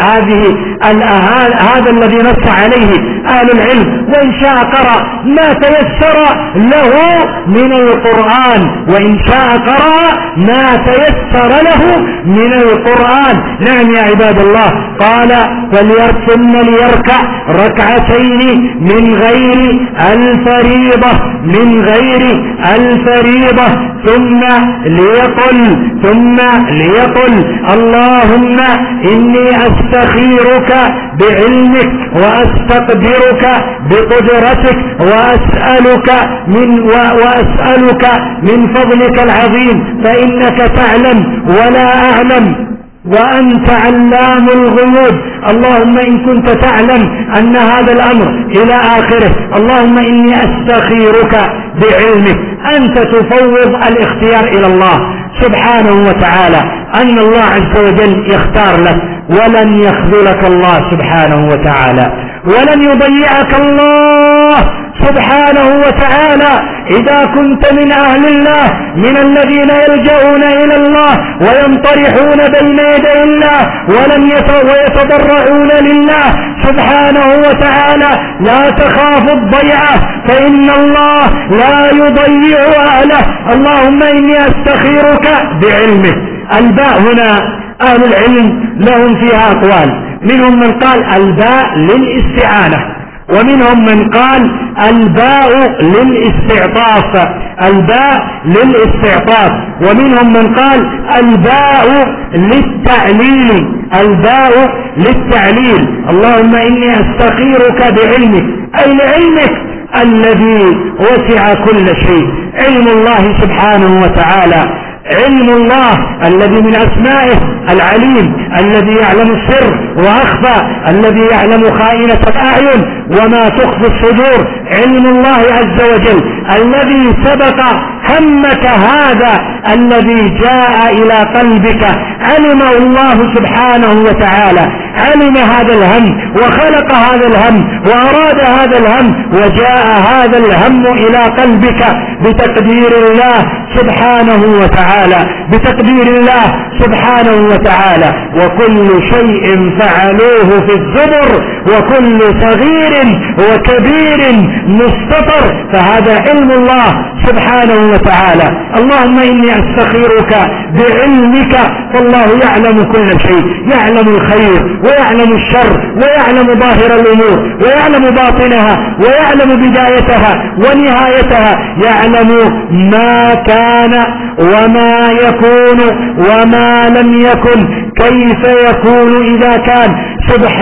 هذا الذي نص عليه أهل العلم، وإن شاء قرأ ما تيسر له من القرآن، وإن شاء قرأ ما تيسر له من القرآن. نعم يا عباد الله. قال ثم ليركع ركعتين من غير الفريضة ثم ليقل اللهم إني أستخيرك بعلمك وأستقدرك بقدرتك وأسألك من فضلك العظيم فإنك تعلم ولا أعلم وأنت علام الغيوب. اللهم إن كنت تعلم أن هذا الأمر إلى آخره. اللهم إني أستخيرك بعلمك. أنت تفوض الاختيار إلى الله سبحانه وتعالى، أن الله عز وجل يختار لك، ولن يخذلك الله سبحانه وتعالى، ولن يضيعك الله سبحانه وتعالى. إذا كنت من أهل الله، من الذين يلجؤون إلى الله وينطرحون بين يدي الله ويتضرعون لله سبحانه وتعالى، لا تخاف الضيعة فإن الله لا يضيع أهله. اللهم إني أستخيرك بعلمه. الباء هنا أهل العلم لهم فيها أقوال. منهم من قال الباء للاستعانة، ومنهم من قال الباء للاستعطاف، ومنهم من قال الباء للتعليل. اللهم إني أستخيرك بعلمك، أي لعلمك الذي وسع كل شيء، علم الله سبحانه وتعالى، علم الله الذي من أسمائه العليم، الذي يعلم السر وأخفى، الذي يعلم خائنة الأعين وما تخفي الصدور. علم الله عز وجل الذي سبق همك هذا الذي جاء إلى قلبك، علمه الله سبحانه وتعالى، علم هذا الهم وخلق هذا الهم وأراد هذا الهم، وجاء هذا الهم إلى قلبك بتقدير الله سبحانه وتعالى. وكل شيء فعلوه في الزبر، وكل صغير وكبير مستطر، فهذا علم الله سبحانه وتعالى. اللهم إني أستخيرك بعلمك، فالله يعلم كل شيء، يعلم الخير ويعلم الشر ويعلم ظاهر الأمور ويعلم باطنها ويعلم بدايتها ونهايتها، يعلم ما كان وما يكون وما لم يكن، كيف يكون إذا كان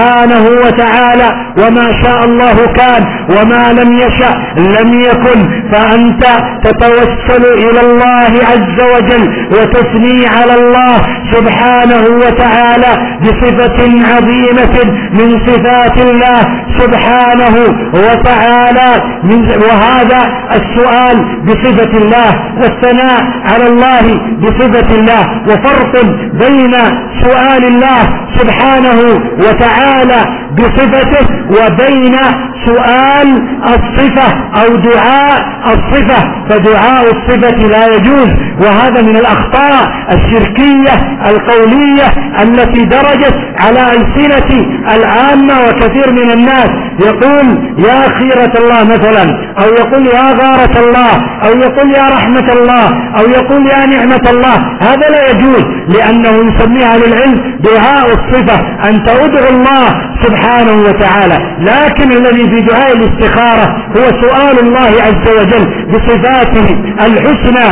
سبحانه وتعالى، وما شاء الله كان وما لم يشأ لم يكن. فأنت تتوسل إلى الله عز وجل وتثني على الله سبحانه وتعالى بصفة عظيمة من صفات الله سبحانه وتعالى، وهذا السؤال بصفة الله والثناء على الله بصفة الله، وفرق بين سؤال الله سبحانه وتعالى بصفته وبين سؤال الصفة أو دعاء الصفة، فدعاء الصفة لا يجوز، وهذا من الأخطاء الشركية القولية التي درجت على ألسنة العامة وكثير من الناس، يقول يا خيرة الله مثلا، أو يقول يا غارة الله، أو يقول يا رحمة الله، أو يقول يا نعمة الله. هذا لا يجوز، لأنه يسميها للعلم دعاء الصفة، أنت ادعو الله سبحانه وتعالى. لكن الذي في دعاء الاستخارة هو سؤال الله عز وجل بصفاته الحسنى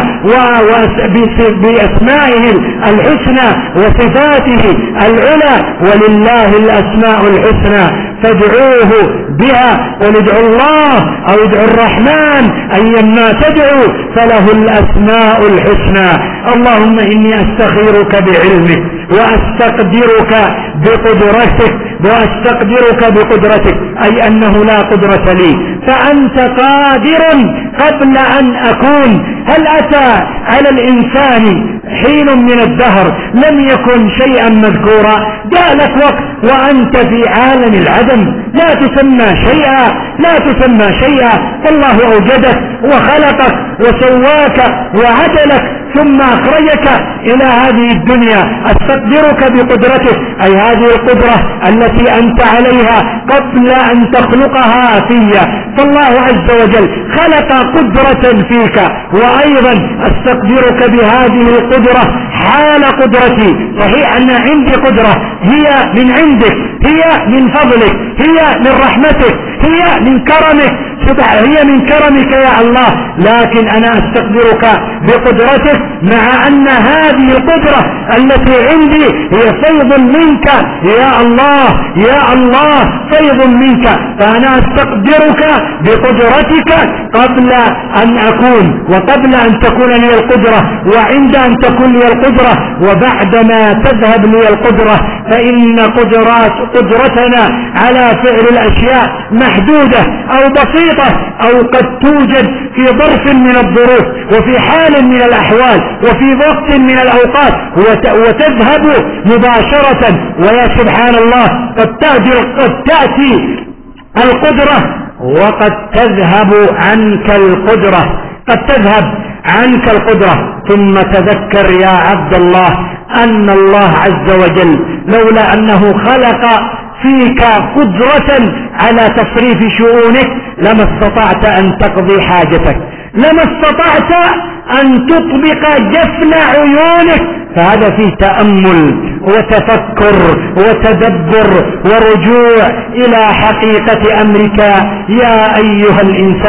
بأسمائه الحسنى وصفاته العلى، ولله الأسماء الحسنى فادعوه بها، وندعو الله أو ادعو الرحمن أيما تدعو فله الأسماء الحسنى. اللهم إني أستخيرك بعلمك وأستقدرك بقدرتك أي أنه لا قدرة لي، فأنت قادر قبل أن أكون. هل أتى على الإنسان حين من الدهر لم يكن شيئا مذكورا؟ جاء لك وقت وأنت في عالم العدم لا تسمى شيئا، فالله أوجدك وخلقك وسواك وعدلك ثم أخرجك إلى هذه الدنيا. أستقدرك بقدرته، أي هذه القدرة التي أنت عليها قبل أن تخلقها فيا، فالله عز وجل خلق قدرة فيك، وأيضا أستقدرك بهذه القدرة حال قدرتي. صحيح أن عندي قدرة هي من عندك، هي من فضلك، هي من رحمتك، هي من كرمك، هي من كرمك يا الله، لكن أنا أستقدرك بقدرتك، مع أن هذه القدرة التي عندي هي فيض منك يا الله، فيض منك، فأنا أستقدرك بقدرتك قبل أن أكون، وقبل أن تكون لي القدرة، وعند أن تكون لي القدرة، وبعدما تذهب لي القدرة، فإن قدرتنا على فعل الأشياء محدودة أو بسيطة، أو قد توجد في ظرف من الظروف، وفي حال من الأحوال، وفي وقت من الأوقات، وتذهب مباشرة. ويا سبحان الله، قد تأتي القدرة وقد تذهب عنك القدرة، ثم تذكر يا عبد الله أن الله عز وجل لولا أنه خلق فيك قدرة على تصريف شؤونك لما استطعت أن تقضي حاجتك، لما استطعت أن تطبق جفن عيونك. فهذا فيه تأمل وتفكر وتدبر ورجوع إلى حقيقة أمرك يا أيها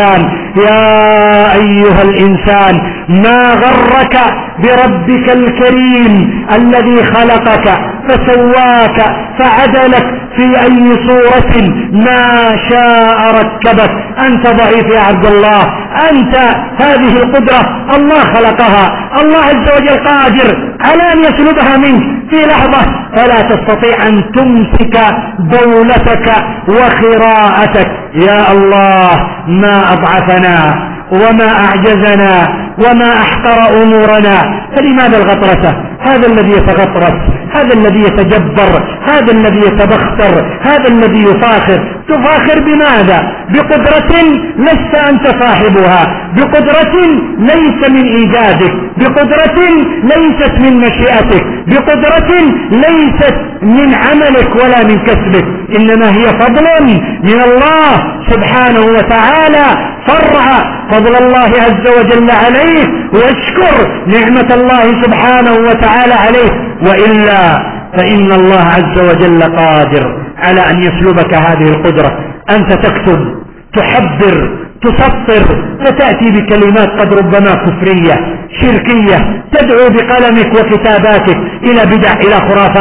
الإنسان، ما غرك بربك الكريم الذي خلقك فسواك فعدلك في أي صورة ما شاء ركبك. أنت ضعيف يا عبد الله، أنت هذه القدرة الله خلقها، الله عز وجل قادر على أن يسلبها منك في لحظة، فلا تستطيع أن تمسك دولتك وخراءتك. يا الله، ما أضعفنا وما أعجزنا وما أحقر أمورنا، فلماذا الغطرسة؟ هذا الذي يتغطرس، هذا الذي يتجبر، هذا الذي يتبختر، هذا الذي يفاخر. تفاخر بماذا؟ بقدرة لست أنت صاحبها، بقدرة ليس من إيجادك، بقدرة ليست من مشيئتك، بقدرة ليست من عملك ولا من كسبك، إنما هي فضل من الله سبحانه وتعالى. فرع فضل الله عز وجل عليك واشكر نعمة الله سبحانه وتعالى عليك، وإلا فإن الله عز وجل قادر على أن يسلبك هذه القدرة. أنت تكتب، تحبر، تسطر، فتأتي بكلمات قد ربما كفرية شركية، تدعو بقلمك وكتاباتك إلى بدع، إلى خرافات،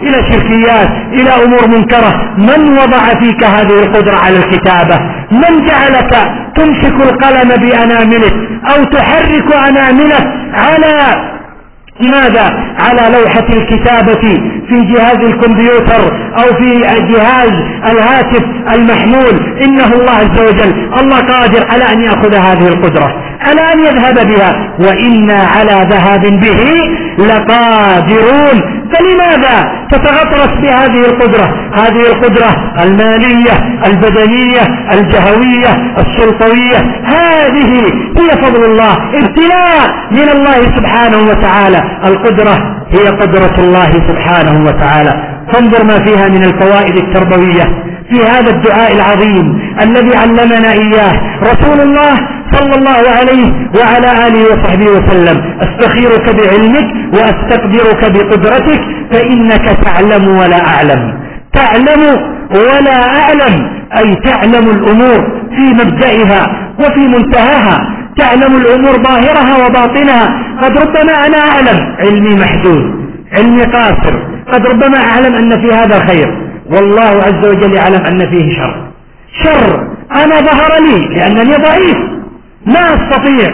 إلى شركيات، إلى أمور منكرة. من وضع فيك هذه القدرة على الكتابة؟ من جعلك تمسك القلم بأناملك أو تحرك أناملك على ماذا؟ على لوحة الكتابة في جهاز الكمبيوتر أو في جهاز الهاتف المحمول. إنه الله عز وجل، الله قادر على أن يأخذ هذه القدرة، على أن يذهب بها، وإنا على ذهاب به لقادرون. فلماذا تتغطرس بهذه القدرة؟ هذه القدرة المالية، البدنية، الجهوية، السلطوية، هذه هي فضل الله، ابتلاء من الله سبحانه وتعالى. القدرة هي قدرة الله سبحانه وتعالى. فانظر ما فيها من الفوائد التربوية في هذا الدعاء العظيم الذي علمنا إياه رسول الله صلى الله عليه وعلى آله وصحبه وسلم: أستخيرك بعلمك وأستقدرك بقدرتك فإنك تعلم ولا أعلم. تعلم ولا أعلم أي تعلم الأمور في مبدئها وفي منتهاها، تعلم الأمور ظاهرها وباطنها. قد ربما أنا أعلم، علمي محدود، علمي قاصر، قد ربما أعلم أن في هذا خير، والله عز وجل يعلم أن فيه شر أنا ظهر لي لأنني ضعيف، ما أستطيع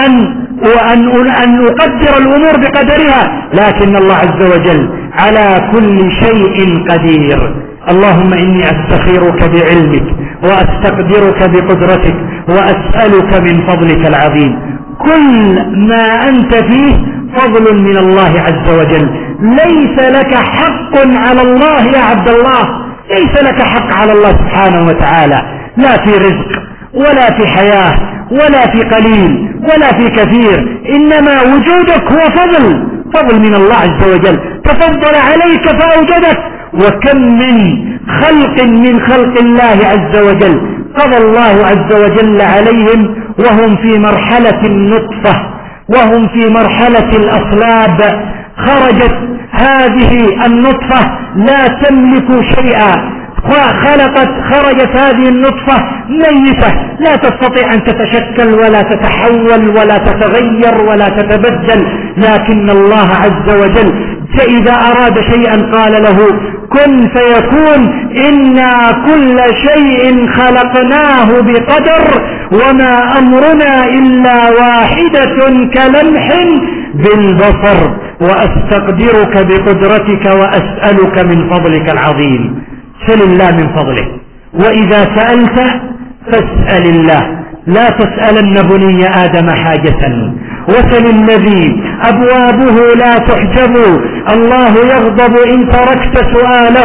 أن أقدر الأمور بقدرها، لكن الله عز وجل على كل شيء قدير. اللهم إني أستخيرك بعلمك وأستقدرك بقدرتك وأسألك من فضلك العظيم. كل ما أنت فيه فضل من الله عز وجل. ليس لك حق على الله يا عبد الله، ليس لك حق على الله سبحانه وتعالى، لا في رزق ولا في حياة ولا في قليل ولا في كثير، إنما وجودك هو فضل من الله عز وجل، تفضل عليك فأوجدك. وكم من خلق الله عز وجل قضى الله عز وجل عليهم وهم في مرحلة النطفة، وهم في مرحلة الأصلاب. خرجت هذه النطفة لا تملك شيئا، خرجت هذه النطفة ميتة لا تستطيع أن تتشكل ولا تتحول ولا تتغير ولا تتبدل، لكن الله عز وجل إذا أراد شيئا قال له كن فيكون. إنا كل شيء خلقناه بقدر وما أمرنا إلا واحدة كلمح بالبصر. وأستقدرك بقدرتك وأسألك من فضلك العظيم. سل الله من فضله، وإذا سألت فاسأل الله، لا تسألن بني آدم حاجة، وسل الذي أبوابه لا تحجب. الله يغضب إن تركت سؤاله،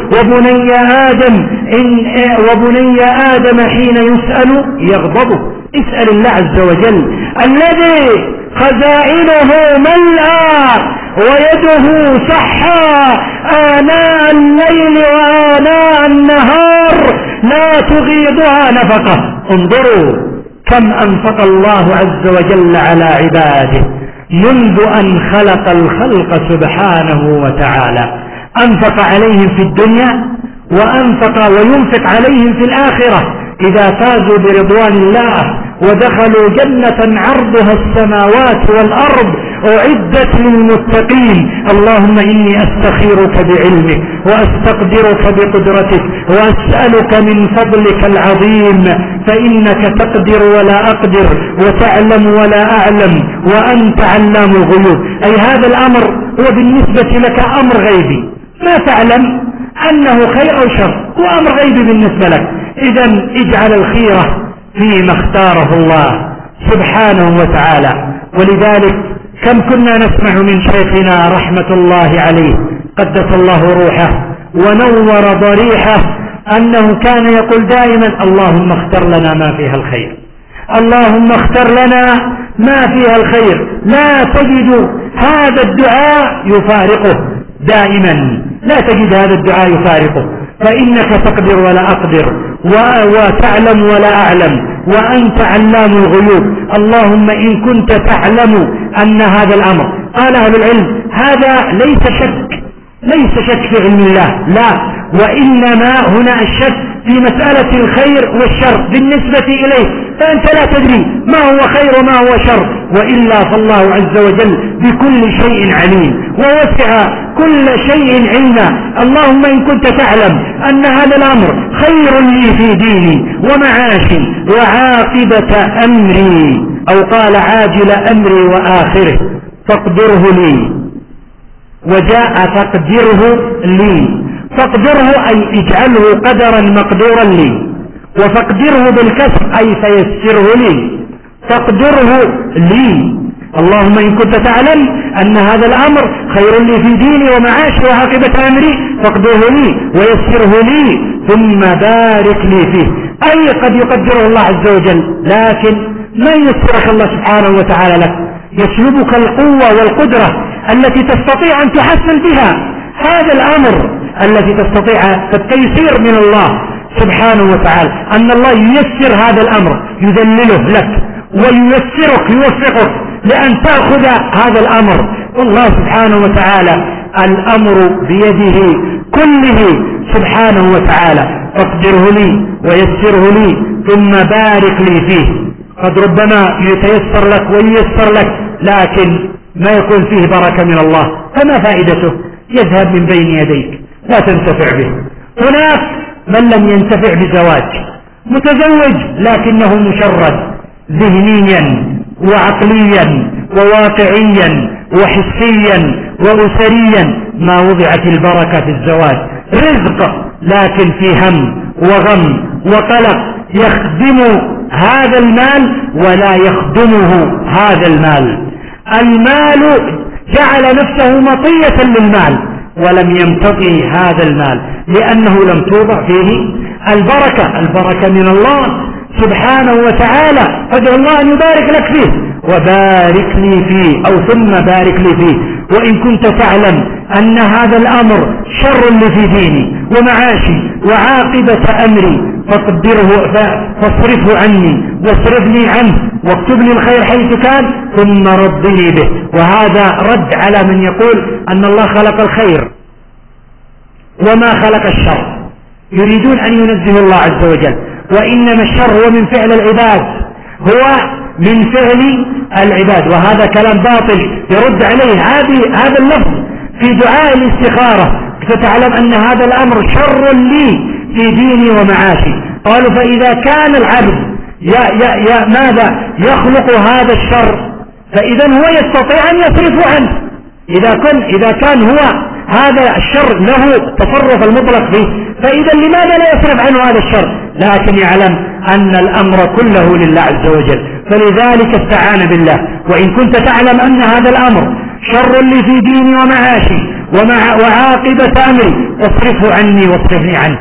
وبني آدم حين يسأل يغضب. اسأل الله عز وجل الذي خزائنه ملأى ويده صحى آناء الليل وآناء النهار لا تغيضها نفقة. انظروا كم أنفق الله عز وجل على عباده منذ أن خلق الخلق سبحانه وتعالى. أنفق عليهم في الدنيا وأنفق وينفق عليهم في الآخرة إذا فازوا برضوان الله ودخلوا جنة عرضها السماوات والأرض أعدت للمتقين. اللهم إني أستخيرك بعلمك وأستقدرك بقدرتك وأسألك من فضلك العظيم، فإنك تقدر ولا أقدر وتعلم ولا أعلم وأنت علام الغيوب. أي هذا الأمر هو بالنسبة لك أمر غيبي، ما تعلم أنه خير أو شر، هو أمر غيبي بالنسبة لك. إذن اجعل الخيرة فيما اختاره الله سبحانه وتعالى. ولذلك كم كنا نسمع من شيخنا رحمة الله عليه قدس الله روحه ونور ضريحه أنه كان يقول دائما اللهم اختر لنا ما فيها الخير، اللهم اختر لنا ما فيها الخير. لا تجد هذا الدعاء يفارقه دائما، لا تجد هذا الدعاء يفارقه، فإنك تقدر ولا أقدر وتعلم ولا أعلم وأنت علام الغيوب. اللهم إن كنت تعلم أن هذا الأمر، قال أهل العلم هذا ليس شك في علم الله، لا، وإنما هنا الشك في مسألة الخير والشر بالنسبة إليه، فأنت لا تدري ما هو خير وما هو شر، وإلا فالله عز وجل بكل شيء عليم. ووسع كل شيء علما. اللهم إن كنت تعلم أن هذا الأمر خير لي في ديني ومعاشي وعاقبة أمري، أو قال عاجل أمري وآخره، فاقدره لي. وجاء فاقدره لي، فاقدره أي اجعله قدرا مقدورا لي، وفاقدره بالكسر أي فيسره لي، فاقدره لي. اللهم إن كنت تعلم أن هذا الأمر خير لي في ديني ومعاشي وعاقبة أمري فاقدره لي ويسره لي ثم بارك لي فيه. أي قد يقدره الله عز وجل، لكن ما يسرك الله سبحانه وتعالى لك، يسلبك القوة والقدرة التي تستطيع أن تحسن بها هذا الأمر، التي تستطيع التيسير من الله سبحانه وتعالى، أن الله ييسر هذا الأمر، يذلله لك وييسرك يوفقك لأن تأخذ هذا الأمر. والله سبحانه وتعالى الأمر بيده كله سبحانه وتعالى، فاقدره لي ويسره لي ثم بارك لي فيه. قد ربما يتيسر لك وييسر لك لكن ما يكون فيه بركة من الله، فما فائدته؟ يذهب من بين يديك لا تنتفع به. هناك من لم ينتفع بزواج، متزوج لكنه مشرد ذهنيا وعقليا وواقعيا وحسيا وأسريا، ما وضعت البركة في الزواج، رزق لكن في هم وغم وقلق، يخدم هذا المال ولا يخدمه هذا المال. المال جعل نفسه مطية للمال ولم يمتطي هذا المال لأنه لم توضع فيه البركة. البركة من الله سبحانه وتعالى، فادعو الله أن يبارك لك فيه وبارك لي فيه، أو ثم بارك لي فيه. وإن كنت تعلم أن هذا الأمر شر لي في ديني ومعاشي وعاقبة أمري فاقدره فاصرفه عني واصرفني عنه واكتب لي الخير حيث كان ثم ردني به. وهذا رد على من يقول أن الله خلق الخير وما خلق الشر، يريدون أن ينزه الله عز وجل، وإنما الشر هو من فعل العباد، هو من فعل العباد. وهذا كلام باطل يرد عليه هذا اللفظ في دعاء الاستخارة، فتعلم أن هذا الأمر شر لي في ديني ومعاشي. قالوا فإذا كان العبد ماذا يخلق هذا الشر فإذا هو يستطيع أن يصرف عنه. إذا كان هو هذا الشر له تصرف المطلق فيه، فإذا لماذا لا يصرف عنه هذا الشر؟ لكن يعلم أن الأمر كله لله عز وجل، فلذلك استعان بالله. وإن كنت تعلم أن هذا الأمر شر لي في ديني ومعاشي وعاقبة أمري فاصرفه عني واصرفني عنه.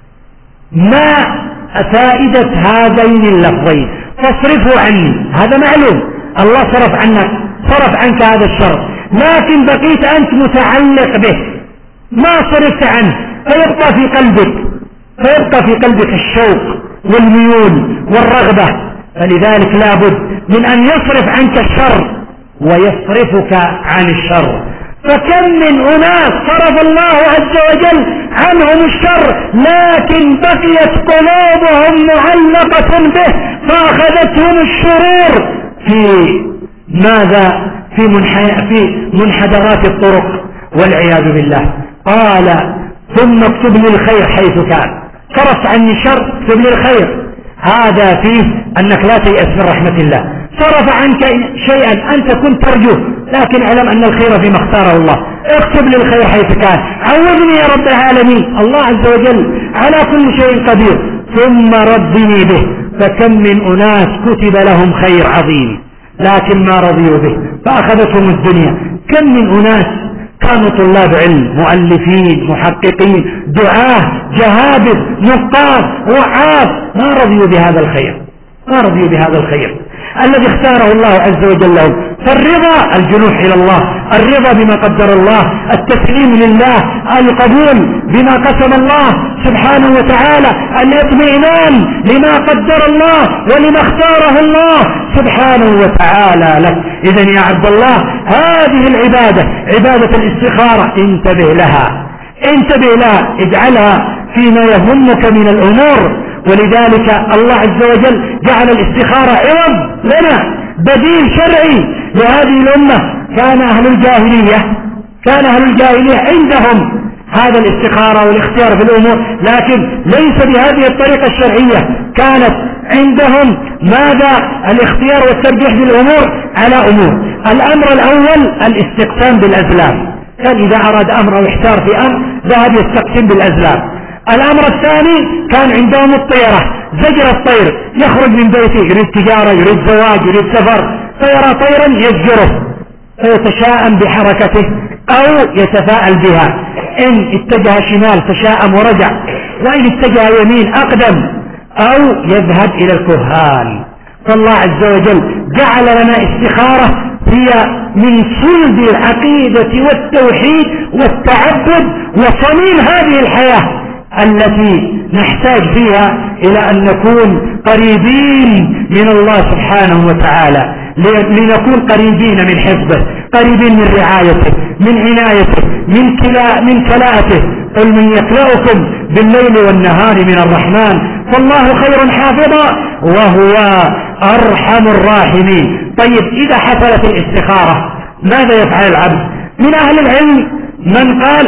ما فائدة هذين اللفظين؟ فاصرفه عني، هذا معلوم الله صرف عنك هذا الشر، لكن بقيت أنت متعلق به ما صرفت عنه، فيبقى في قلبك الشوق والميول والرغبة. فلذلك لابد من أن يصرف عنك الشر ويصرفك عن الشر. فكم من أناس صرف الله عز وجل عنهم الشر لكن بقيت قلوبهم معلقة به، فأخذتهم الشرور في منحدرات الطرق والعياذ بالله. قال ثم اكتب لي الخير حيث كان، صرفت عني الشر اكتب لي الخير. هذا فيه أنك لا تيأس من رحمة الله. صرف عنك شيئا أنت كنت ترجوه، لكن اعلم أن الخير فيما اختاره الله. اكتب لي الخير حيث كان، عوضني يا رب العالمين. الله عز وجل على كل شيء قدير. ثم ردني به. فكم من أناس كتب لهم خير عظيم لكن ما رضيوا به فأخذتهم الدنيا. كم من أناس كانوا طلاب علم، مؤلفين، محققين، دعاة، جهابذ، نقاد، وعاظ، ما رضيوا بهذا الخير الذي اختاره الله عز وجل لهم. فالرضا الجنوح إلى الله، الرضا بما قدر الله، التسليم لله، القبول بما قسم الله سبحانه وتعالى، الاطمئنان لما قدر الله ولما اختاره الله سبحانه وتعالى لك. إذن يا عبد الله هذه العبادة، عبادة الاستخارة، انتبه لها، اجعلها فيما يهمك من الأمور. ولذلك الله عز وجل جعل الاستخارة عوض لنا، بديل شرعي لهذه الأمة. كان أهل الجاهلية كان أهل الجاهلية عندهم هذا الاستخارة والاختيار في الأمور، لكن ليس بهذه الطريقة الشرعية. كانت عندهم ماذا؟ الاختيار والترجيح في الأمور على أمور. الأمر الأول الاستقسام بالأزلام، كان إذا أراد أمر أو احتار في أمر ذهب يستقسم بالأزلام. الأمر الثاني كان عندهم الطيرة، زجر الطير، يخرج من بيته يريد تجارة، يريد زواج، يريد سفر، فيرى طيرا يزجره فيتشاءم بحركته أو يتفاءل بها، إن اتجه شمال تشاءم ورجع، وإن اتجه يمين أقدم، أو يذهب إلى الكهان. فالله عز وجل جعل لنا استخارة هي من صلب العقيدة والتوحيد والتعبد وصميم هذه الحياة التي نحتاج فيها إلى أن نكون قريبين من الله سبحانه وتعالى، لنكون قريبين من حفظه، قريبين من رعايته، من عنايته، من كلاءته. قل من يكلأكم بالليل والنهار من الرحمن فالله خير حافظا وهو أرحم الراحمين. طيب إذا حصلت الاستخارة ماذا يفعل العبد؟ من أهل العلم من قال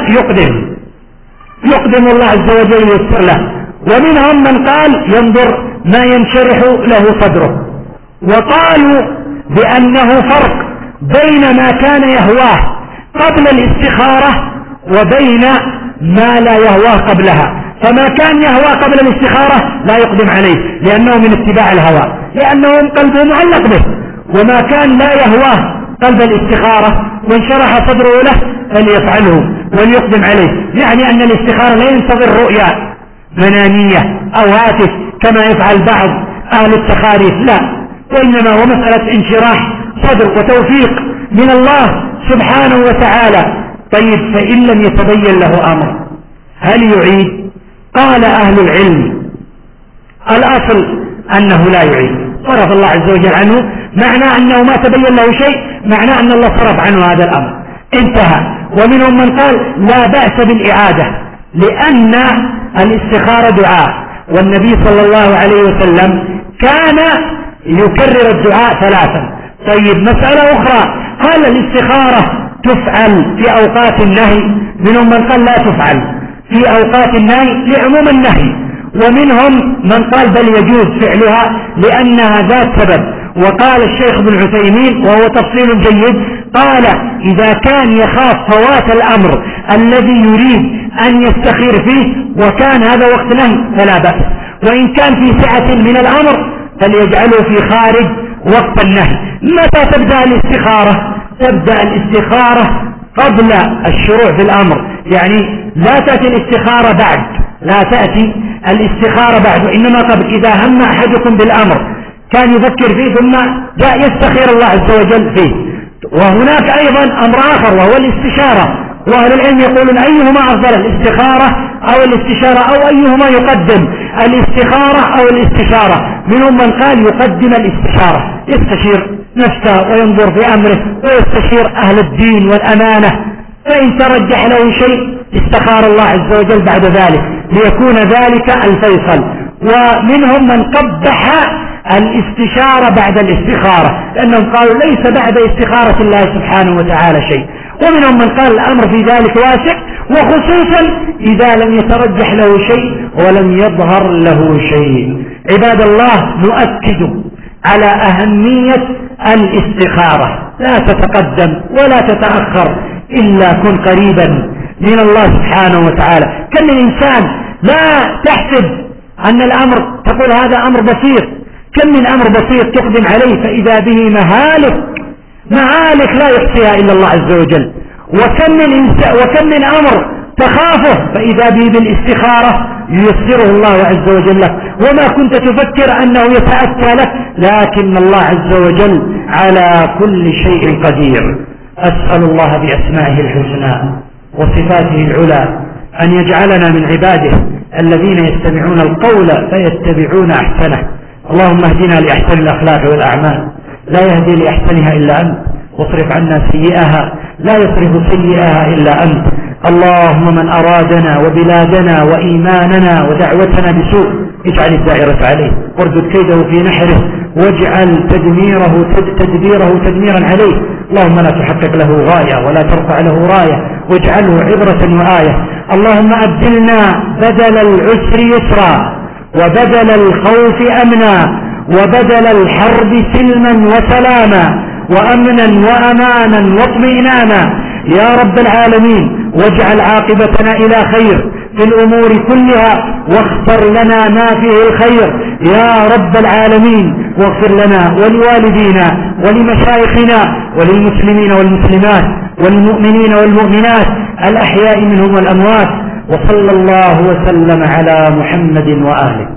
يقدم الله عز وجل يسر له، ومنهم من قال ينظر ما ينشرح له صدره. وقالوا بأنه فرق بين ما كان يهواه قبل الاستخارة وبين ما لا يهواه قبلها. فما كان يهوى قبل الاستخارة لا يقدم عليه لأنه من اتباع الهوى، لأنه قلبه معلق به. وما كان لا يهواه قلب الاستخارة وانشرح صدره له فليفعله وليقدم عليه. يعني أن الاستخارة لا ينتظر رؤيا منامية أو هاتف كما يفعل بعض أهل التخاريف، لا، وإنما هو مسألة انشراح صدر وتوفيق من الله سبحانه وتعالى. طيب فإن لم يتبين له أمر هل يعيد؟ قال أهل العلم الأصل أنه لا يعيد، صرف الله عز وجل عنه، معنى أنه ما تبين له شيء معنى أن الله صرف عنه هذا الأمر، انتهى. ومنهم من قال لا بأس بالإعادة لأن الاستخارة دعاء، والنبي صلى الله عليه وسلم كان يكرر الدعاء 3. طيب مسألة أخرى، هل الاستخارة تفعل في أوقات النهي؟ منهم من قال لا تفعل في أوقات النهي لعموم النهي، ومنهم من قال بل يجوز فعلها لأنها ذات سبب. وقال الشيخ ابن عثيمين وهو تفصيل جيد، قال إذا كان يخاف فوات الأمر الذي يريد أن يستخير فيه وكان هذا وقت نهي فلا بأس، وإن كان في سعة من الأمر فليجعله في خارج وقت النهي. متى تبدأ الاستخارة؟ تبدأ الاستخارة قبل الشروع في الأمر، يعني لا تأتي الاستخارة بعد، لا تأتي الاستخارة بعد، وإنما قبل. إذا هم أحدكم بالأمر كان يفكر فيه ثم جاء يستخير الله عز وجل فيه. وهناك أيضا أمر آخر وهو الاستشارة، وأهل العلم يقولون أيهما أفضل، الاستخارة أو الاستشارة، أو أيهما يقدم، الاستخارة أو الاستشارة. منهم من قال يقدم الاستشارة، يستشير نفسه وينظر في أمره ويستشير أهل الدين والأمانة، فإن ترجح له شيء استخار الله عز وجل بعد ذلك ليكون ذلك الفيصل. ومنهم من قبح الاستشارة بعد الاستخارة لأنهم قالوا ليس بعد استخارة الله سبحانه وتعالى شيء. ومنهم من قال الأمر في ذلك واسع، وخصوصا إذا لم يترجح له شيء ولم يظهر له شيء. عباد الله نؤكد على أهمية الاستخارة، لا تتقدم ولا تتأخر إلا كن قريبا من الله سبحانه وتعالى. كم من إنسان لا تحسب أن الأمر تقول هذا أمر بسيط، كم من أمر بسيط تقدم عليه فإذا به مهالك لا يحصيها إلا الله عز وجل. وكم من أمر تخافه فإذا به بالاستخارة ييسره الله عز وجل لك، وما كنت تفكر أنه يتأتى لك، لكن الله عز وجل على كل شيء قدير. أسأل الله بأسمائه الحسنى وصفاته العلى أن يجعلنا من عباده الذين يستمعون القول فيتبعون أحسنه. اللهم اهدنا لأحسن الأخلاق والأعمال، لا يهدي لأحسنها إلا أنت، واصرف عنا سيئها لا يصرف سيئها إلا أنت. اللهم من أرادنا وبلادنا وإيماننا ودعوتنا بسوء اجعل الدائرة عليه واردد كيده في نحره، واجعل تدبيره تدميرا عليه، اللهم لا تحقق له غاية ولا ترفع له راية، واجعله عبرة وآية. اللهم أبدلنا بدل العسر يسرا، وبدل الخوف أمنا، وبدل الحرب سلما وسلاما، وأمنا وأمانا واطمئنانا يا رب العالمين. واجعل عاقبتنا إلى خير في الأمور كلها، واختر لنا ما فيه الخير يا رب العالمين. واغفر لنا ولوالدينا ولمشايخنا وللمسلمين والمسلمات والمؤمنين والمؤمنات الأحياء منهم والأموات. وصلى الله وسلم على محمد وآله.